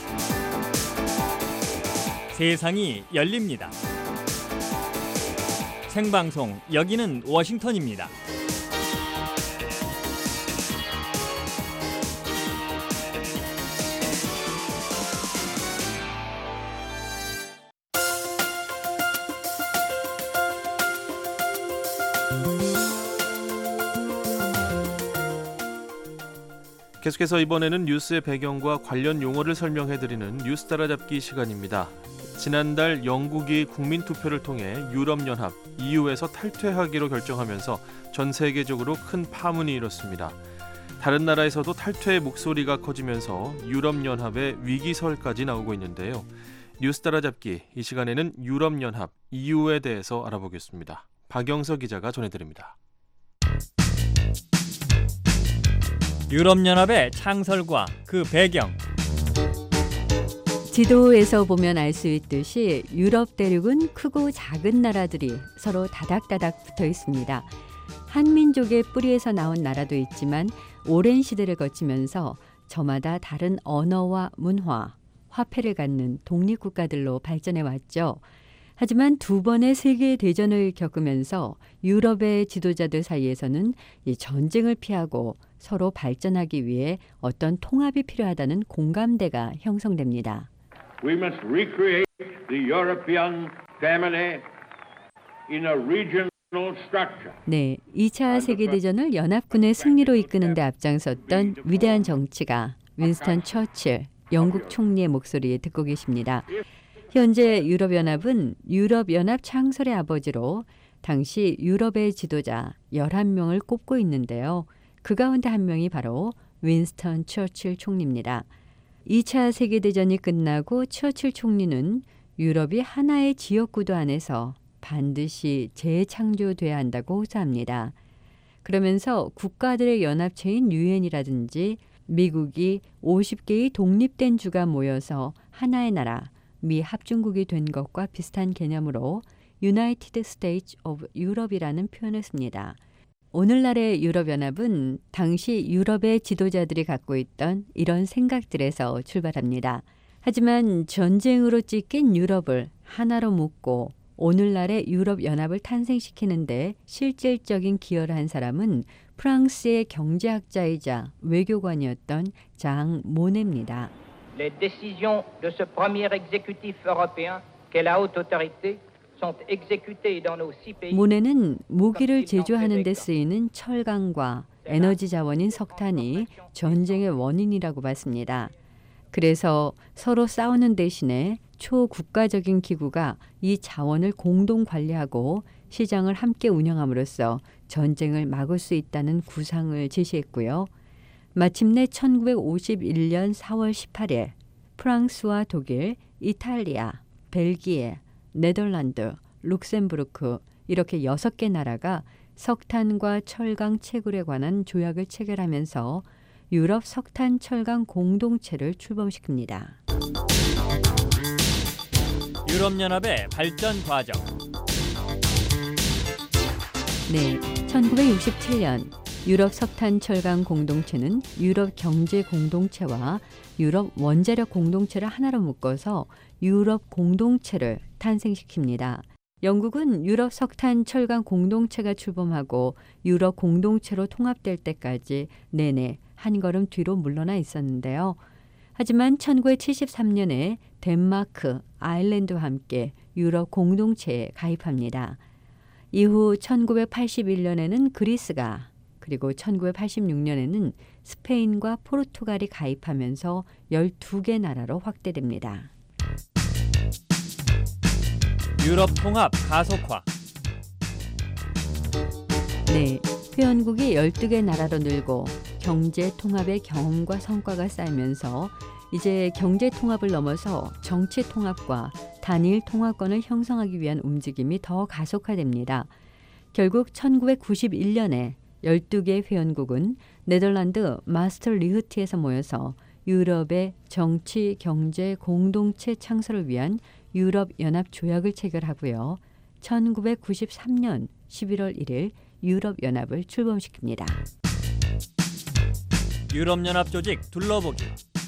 S7: 세상이 열립니다. 생방송 여기는 워싱턴입니다.
S6: 계속해서 이번에는 뉴스의 배경과 관련 용어를 설명해드리는 뉴스 따라잡기 시간입니다. 지난달 영국이 국민투표를 통해 유럽연합 EU에서 탈퇴하기로 결정하면서 전 세계적으로 큰 파문이 일었습니다. 다른 나라에서도 탈퇴의 목소리가 커지면서 유럽연합의 위기설까지 나오고 있는데요. 뉴스 따라잡기 이 시간에는 유럽연합 EU에 대해서 알아보겠습니다. 박영서 기자가 전해드립니다.
S7: 유럽연합의 창설과 그 배경.
S8: 지도에서 보면 알 수 있듯이 유럽 대륙은 크고 작은 나라들이 서로 다닥다닥 붙어 있습니다. 한민족의 뿌리에서 나온 나라도 있지만 오랜 시대를 거치면서 저마다 다른 언어와 문화, 화폐를 갖는 독립국가들로 발전해 왔죠. 하지만 두 번의 세계 대전을 겪으면서 유럽의 지도자들 사이에서는 이 전쟁을 피하고 서로 발전하기 위해 어떤 통합이 필요하다는 공감대가 형성됩니다.
S11: We must recreate the European family in a regional structure.
S8: 네, 2차 세계대전을 연합군의 승리로 이끄는 데 앞장섰던 위대한 정치가 윈스턴 처칠 영국 총리의 목소리에 듣고 계십니다. 현재 유럽연합은 유럽연합 창설의 아버지로 당시 유럽의 지도자 11명을 꼽고 있는데요. 그 가운데 한 명이 바로 윈스턴 처칠 총리입니다. 2차 세계대전이 끝나고 처칠 총리는 유럽이 하나의 지역구도 안에서 반드시 재창조돼야 한다고 호소합니다. 그러면서 국가들의 연합체인 유엔이라든지 미국이 50개의 독립된 주가 모여서 하나의 나라, 미 합중국이 된 것과 비슷한 개념으로 United States of Europe이라는 표현을 씁니다. 오늘날의 유럽연합은 당시 유럽의 지도자들이 갖고 있던 이런 생각들에서 출발합니다. 하지만 전쟁으로 찢긴 유럽을 하나로 묶고 오늘날의 유럽연합을 탄생시키는데 실질적인 기여를 한 사람은 프랑스의 경제학자이자 외교관이었던 장 모네입니다.
S12: Les décisions de ce premier exécutif européen qu'est la haute autorité sont exécutées dans nos 6 pays.
S8: 모네는 무기를 제조하는 데 쓰이는 철강과 에너지 자원인 석탄이 전쟁의 원인이라고 봤습니다. 그래서 서로 싸우는 대신에 초국가적인 기구가 이 자원을 공동 관리하고 시장을 함께 운영함으로써 전쟁을 막을 수 있다는 구상을 제시했고요. 마침내 1951년 4월 18일 프랑스와 독일, 이탈리아, 벨기에, 네덜란드, 룩셈부르크 이렇게 6개 나라가 석탄과 철강 채굴에 관한 조약을 체결하면서 유럽 석탄 철강 공동체를 출범시킵니다.
S7: 유럽연합의 발전 과정.
S8: 네, 1967년 유럽 석탄 철강 공동체는 유럽 경제 공동체와 유럽 원자력 공동체를 하나로 묶어서 유럽 공동체를 탄생시킵니다. 영국은 유럽 석탄 철강 공동체가 출범하고 유럽 공동체로 통합될 때까지 내내 한 걸음 뒤로 물러나 있었는데요. 하지만 1973년에 덴마크, 아일랜드와 함께 유럽 공동체에 가입합니다. 이후 1981년에는 그리스가 그리고 1986년에는 스페인과 포르투갈이 가입하면서 12개 나라로 확대됩니다.
S7: 유럽 통합 가속화.
S8: 네, 회원국이 12개 나라로 늘고 경제 통합의 경험과 성과가 쌓이면서 이제 경제 통합을 넘어서 정치 통합과 단일 통합권을 형성하기 위한 움직임이 더 가속화됩니다. 결국 1991년에 12개 회원국은 네덜란드 마스터리흐트에서 모여서 유럽의 정치, 경제 공동체 창설을 위한 유럽연합 조약을 체결하고요. 1993년 11월 1일 유럽연합을 출범시킵니다.
S7: 유럽연합 조직 둘러보기.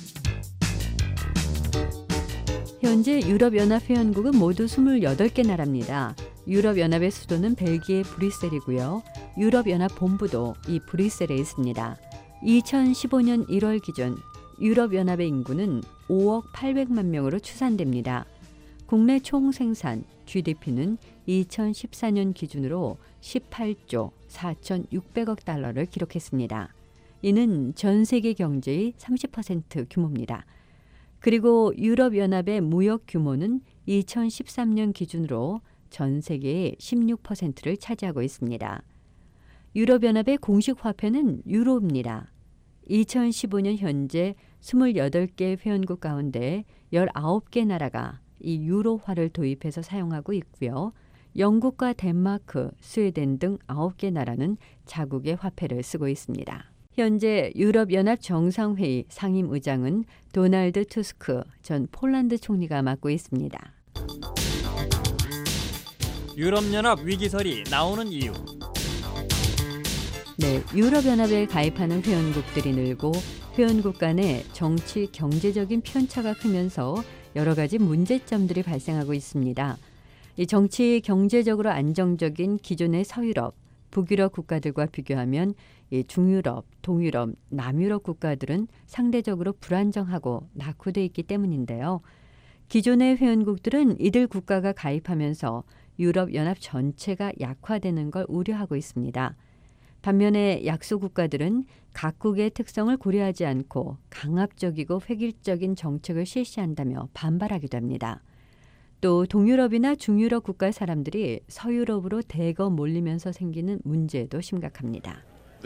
S8: 현재 유럽연합 회원국은 모두 28개 나라입니다. 유럽연합의 수도는 벨기에 브뤼셀이고요. 유럽연합 본부도 이 브뤼셀에 있습니다. 2015년 1월 기준 유럽연합의 인구는 5억 800만 명으로 추산됩니다. 국내 총생산 GDP는 2014년 기준으로 18조 4,600억 달러를 기록했습니다. 이는 전 세계 경제의 30% 규모입니다. 그리고 유럽연합의 무역 규모는 2013년 기준으로 전 세계의 16%를 차지하고 있습니다. 유럽연합의 공식 화폐는 유로입니다. 2015년 현재 28개 회원국 가운데 19개 나라가 이 유로화를 도입해서 사용하고 있고요. 영국과 덴마크, 스웨덴 등 9개 나라는 자국의 화폐를 쓰고 있습니다. 현재 유럽연합 정상회의 상임의장은 도널드 투스크 전 폴란드 총리가 맡고 있습니다.
S7: 유럽연합 위기설이 나오는 이유.
S8: 네, 유럽연합에 가입하는 회원국들이 늘고 회원국 간의 정치, 경제적인 편차가 크면서 여러 가지 문제점들이 발생하고 있습니다. 이 정치 경제적으로 안정적인 기존의 서유럽, 북유럽 국가들과 비교하면 이 중유럽, 동유럽, 남유럽 국가들은 상대적으로 불안정하고 낙후돼 있기 때문인데요. 기존의 회원국들은 이들 국가가 가입하면서 유럽연합 전체가 약화되는 걸 우려하고 있습니다. 반면에 약소 국가들은 각국의 특성을 고려하지 않고 강압적이고 획일적인 정책을 실시한다며 반발하기도 합니다. 또 동유럽이나 중유럽 국가 사람들이 서유럽으로 대거 몰리면서 생기는 문제도 심각합니다.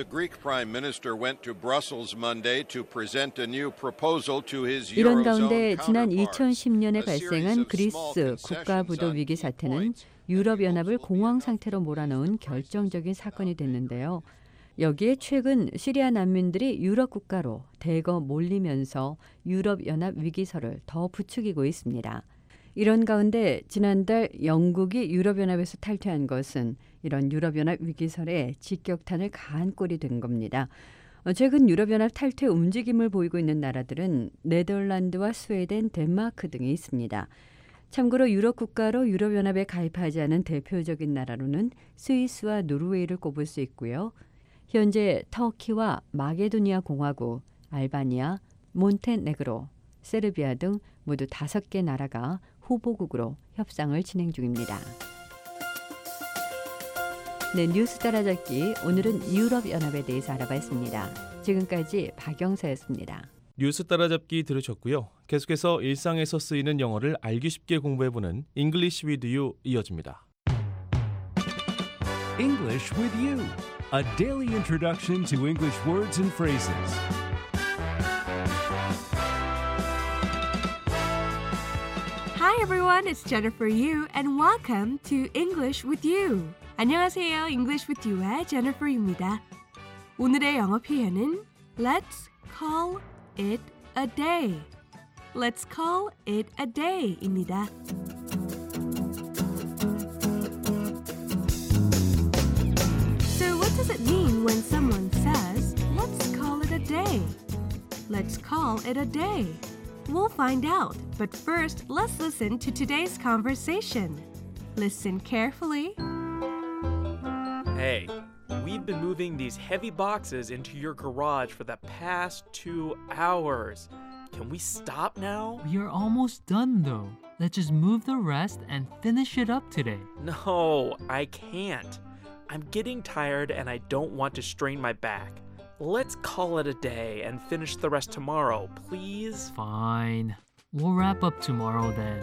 S8: 이런 가운데 지난 2010년에 발생한 그리스 국가부도 위기 사태는 유럽연합을 공황 상태로 몰아넣은 결정적인 사건이 됐는데요. 여기에 최근 시리아 난민들이 유럽 국가로 대거 몰리면서 유럽연합 위기설을 더 부추기고 있습니다. 이런 가운데 지난달 영국이 유럽연합에서 탈퇴한 것은 이런 유럽연합 위기설에 직격탄을 가한 꼴이 된 겁니다. 최근 유럽연합 탈퇴 움직임을 보이고 있는 나라들은 네덜란드와 스웨덴, 덴마크 등이 있습니다. 참고로 유럽 국가로 유럽연합에 가입하지 않은 대표적인 나라로는 스위스와 노르웨이를 꼽을 수 있고요. 현재 터키와 마게도니아 공화국, 알바니아, 몬테네그로, 세르비아 등 모두 5개 나라가 후보국으로 협상을 진행 중입니다. 네, 뉴스 따라잡기 오늘은 유럽연합에 대해서 알아봤습니다. 지금까지 박영서였습니다.
S6: 뉴스 따라잡기 들으셨고요. 계속해서 일상에서 쓰이는 영어를 알기 쉽게 공부해보는 English with You 이어집니다.
S1: English with You, a daily introduction to English words and phrases.
S13: Hi everyone, it's Jennifer Yu and welcome to English with You. 안녕하세요, English with You의 Jennifer입니다. 오늘의 영어 표현은 Let's call it a day. Let's call it a day입니다. So what does it mean when someone says, let's call it a day? Let's call it a day. We'll find out, but first, let's listen to today's conversation. Listen carefully.
S14: Hey, we've been moving these heavy boxes into your garage for the past 2 hours. Can we stop now?
S15: We are almost done though. Let's just move the rest and finish it up today.
S14: No, I can't. I'm getting tired and I don't want to strain my back. Let's call it a day and finish the rest tomorrow, please.
S15: Fine. We'll wrap up tomorrow then.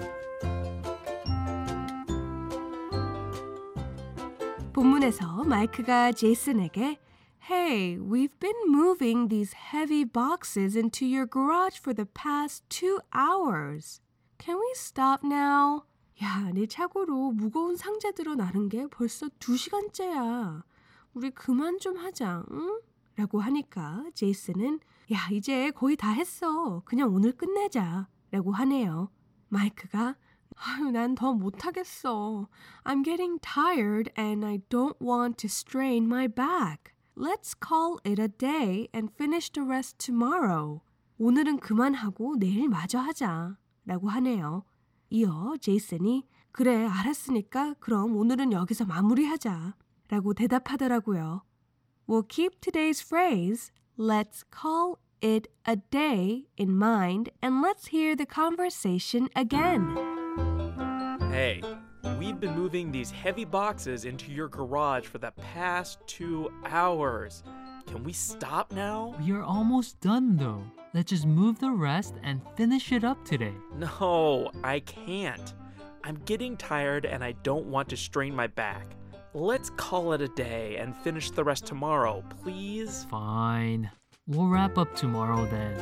S13: 본문에서 마이크가 제이슨에게 Hey, we've been moving these heavy boxes into your garage for the past 2 hours. Can we stop now? 야, 내 차고로 무거운 상자들어 나른 게 벌써 2시간째야. 우리 그만 좀 하자, 응? 라고 하니까 제이슨은 야, 이제 거의 다 했어. 그냥 오늘 끝내자. 라고 하네요. 마이크가 아유, 난 더 못하겠어. I'm getting tired and I don't want to strain my back. Let's call it a day and finish the rest tomorrow. 오늘은 그만하고 내일 마저 하자. 라고 하네요. 이어 제이슨이 그래, 알았으니까 그럼 오늘은 여기서 마무리하자. 라고 대답하더라고요. We'll keep today's phrase, let's call it a day, in mind, and let's hear the conversation again.
S14: Hey, we've been moving these heavy boxes into your garage for the past 2 hours. Can we stop now?
S15: We are almost done though. Let's just move the rest and finish it up today.
S14: No, I can't. I'm getting tired and I don't want to strain my back. Let's call it a day and finish the rest tomorrow, please.
S15: Fine. We'll wrap up tomorrow then.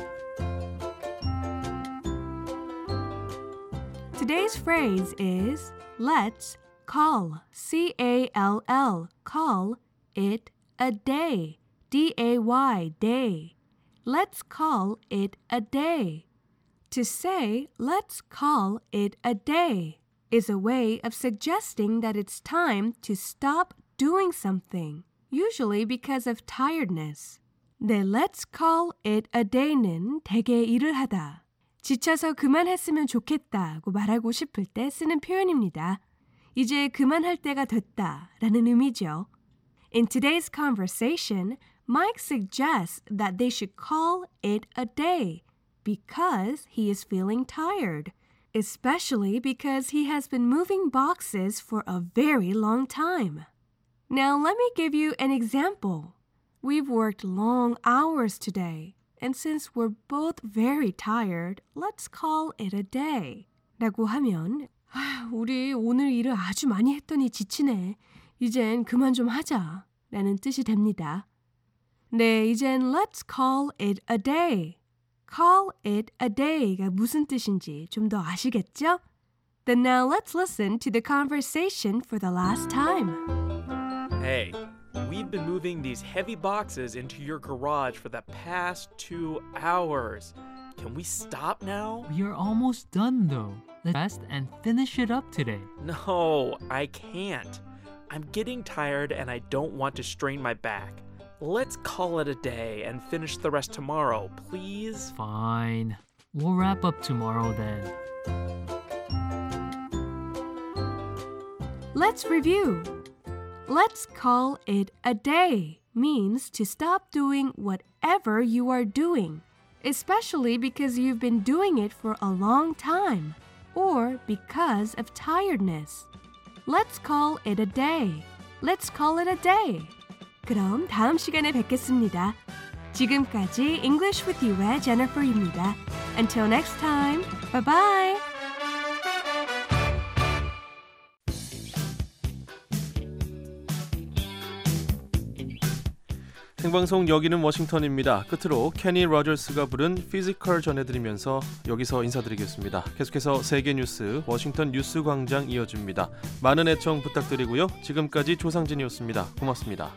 S13: Today's phrase is let's call, C-A-L-L, call it a day, D-A-Y, day. Let's call it a day. To say let's call it a day is a way of suggesting that it's time to stop doing something, usually because of tiredness. 네, let's call it a day는 대개 일을 하다, 지쳐서 그만했으면 좋겠다고 말하고 싶을 때 쓰는 표현입니다. 이제 그만할 때가 됐다라는 의미죠. In today's conversation, Mike suggests that they should call it a day because he is feeling tired, especially because he has been moving boxes for a very long time. Now let me give you an example. We've worked long hours today, and since we're both very tired, let's call it a day. 라고 하면 우리 오늘 일을 아주 많이 했더니 지치네. 이젠 그만 좀 하자 라는 뜻이 됩니다. 네, 이젠 let's call it a day. Call it a day가 무슨 뜻인지 좀 더 아시겠죠? Then now let's listen to the conversation for the last time.
S14: Hey, we've been moving these heavy boxes into your garage for the past 2 hours. Can we stop now?
S15: We are almost done though. Let's rest and finish it up today.
S14: No, I can't. I'm getting tired and I don't want to strain my back. Let's call it a day and finish the rest tomorrow, please.
S15: Fine. We'll wrap up tomorrow then.
S13: Let's review. Let's call it a day means to stop doing whatever you are doing, especially because you've been doing it for a long time or because of tiredness. Let's call it a day. Let's call it a day. 그럼 다음 시간에 뵙겠습니다. 지금까지 English with You의 Jennifer입니다. Until next time, bye bye.
S6: 생방송 여기는 워싱턴입니다. 끝으로 케니 로저스가 부른 피지컬 전해드리면서 여기서 인사드리겠습니다. 계속해서 세계 뉴스 워싱턴 뉴스 광장 이어집니다. 많은 애청 부탁드리고요. 지금까지 조상진이었습니다. 고맙습니다.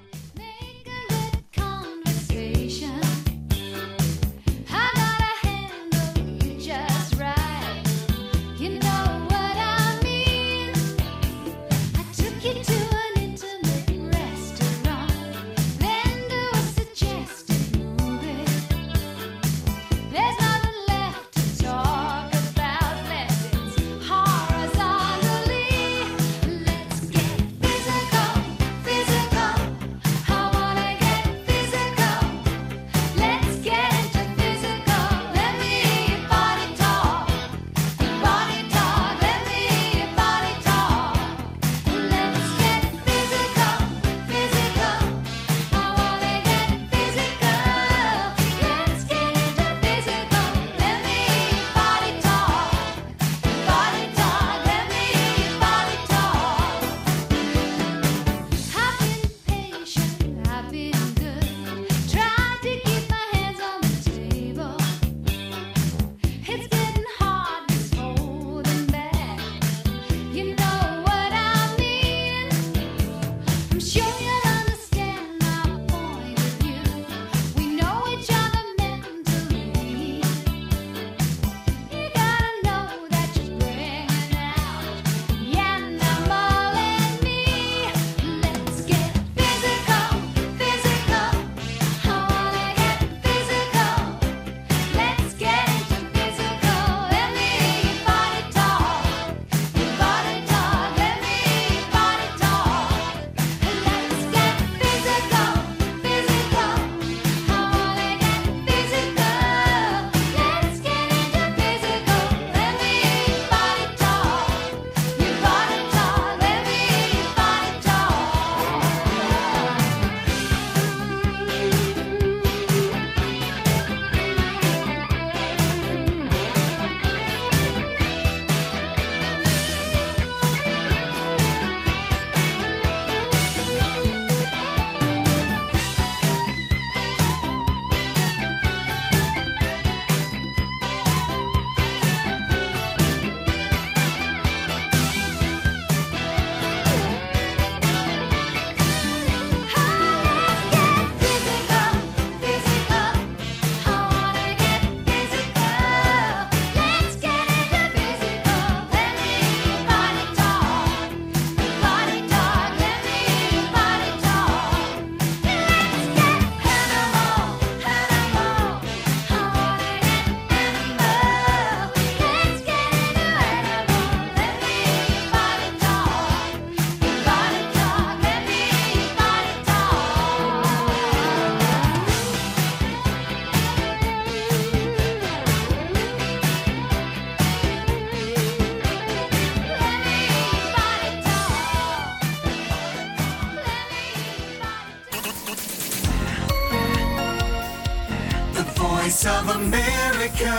S2: of America.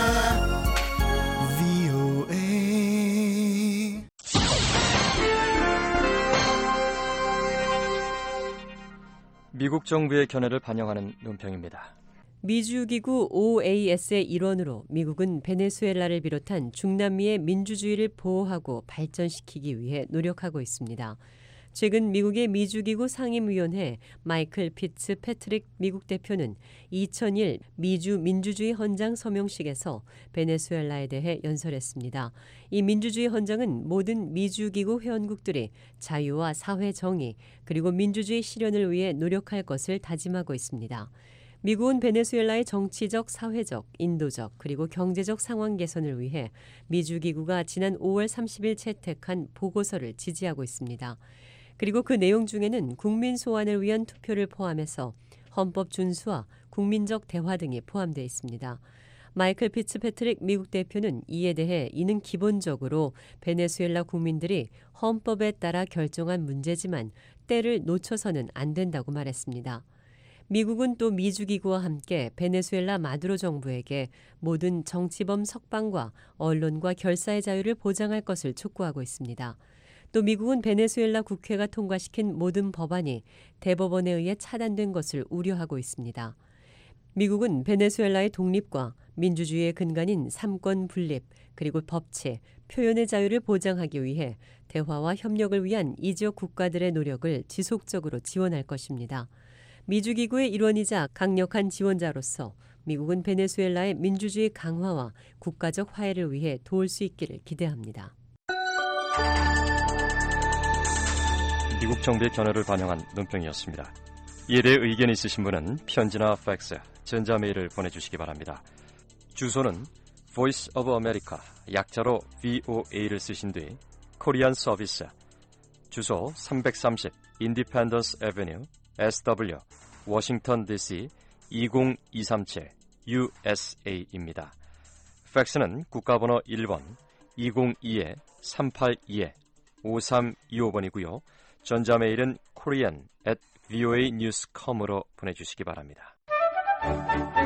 S2: VOA.
S16: 미국 정부의 견해를 반영하는 논평입니다.
S17: 미주기구 OAS의 일원으로 미국은 베네수엘라를 비롯한 중남미의 민주주의를 보호하고 발전시키기 위해 노력하고 있습니다. 최근 미국의 미주기구 상임위원회 마이클 피츠 패트릭 미국 대표는 2001 미주 민주주의 헌장 서명식에서 베네수엘라에 대해 연설했습니다. 이 민주주의 헌장은 모든 미주기구 회원국들이 자유와 사회 정의 그리고 민주주의 실현을 위해 노력할 것을 다짐하고 있습니다. 미국은 베네수엘라의 정치적, 사회적, 인도적 그리고 경제적 상황 개선을 위해 미주기구가 지난 5월 30일 채택한 보고서를 지지하고 있습니다. 그리고 그 내용 중에는 국민 소환을 위한 투표를 포함해서 헌법 준수와 국민적 대화 등이 포함되어 있습니다. 마이클 피츠패트릭 미국 대표는 이에 대해 이는 기본적으로 베네수엘라 국민들이 헌법에 따라 결정한 문제지만 때를 놓쳐서는 안 된다고 말했습니다. 미국은 또 미주기구와 함께 베네수엘라 마두로 정부에게 모든 정치범 석방과 언론과 결사의 자유를 보장할 것을 촉구하고 있습니다. 또 미국은 베네수엘라 국회가 통과시킨 모든 법안이 대법원에 의해 차단된 것을 우려하고 있습니다. 미국은 베네수엘라의 독립과 민주주의의 근간인 삼권 분립 그리고 법치, 표현의 자유를 보장하기 위해 대화와 협력을 위한 이 지역 국가들의 노력을 지속적으로 지원할 것입니다. 미주기구의 일원이자 강력한 지원자로서 미국은 베네수엘라의 민주주의 강화와 국가적 화해를 위해 도울 수 있기를 기대합니다.
S16: 미국 정부의 견해를 반영한 논평이었습니다. 이에 대해 의견이 있으신 분은 편지나 팩스, 전자메일을 보내주시기 바랍니다. 주소는 Voice of America, 약자로 VOA를 쓰신 뒤 코리안 서비스, 주소 330 Independence Avenue, SW, 워싱턴 DC 20237 USA입니다. 팩스는 국가번호 1번 202-382-5325번이고요. 전자메일은 korean@voanews.com으로 보내주시기 바랍니다.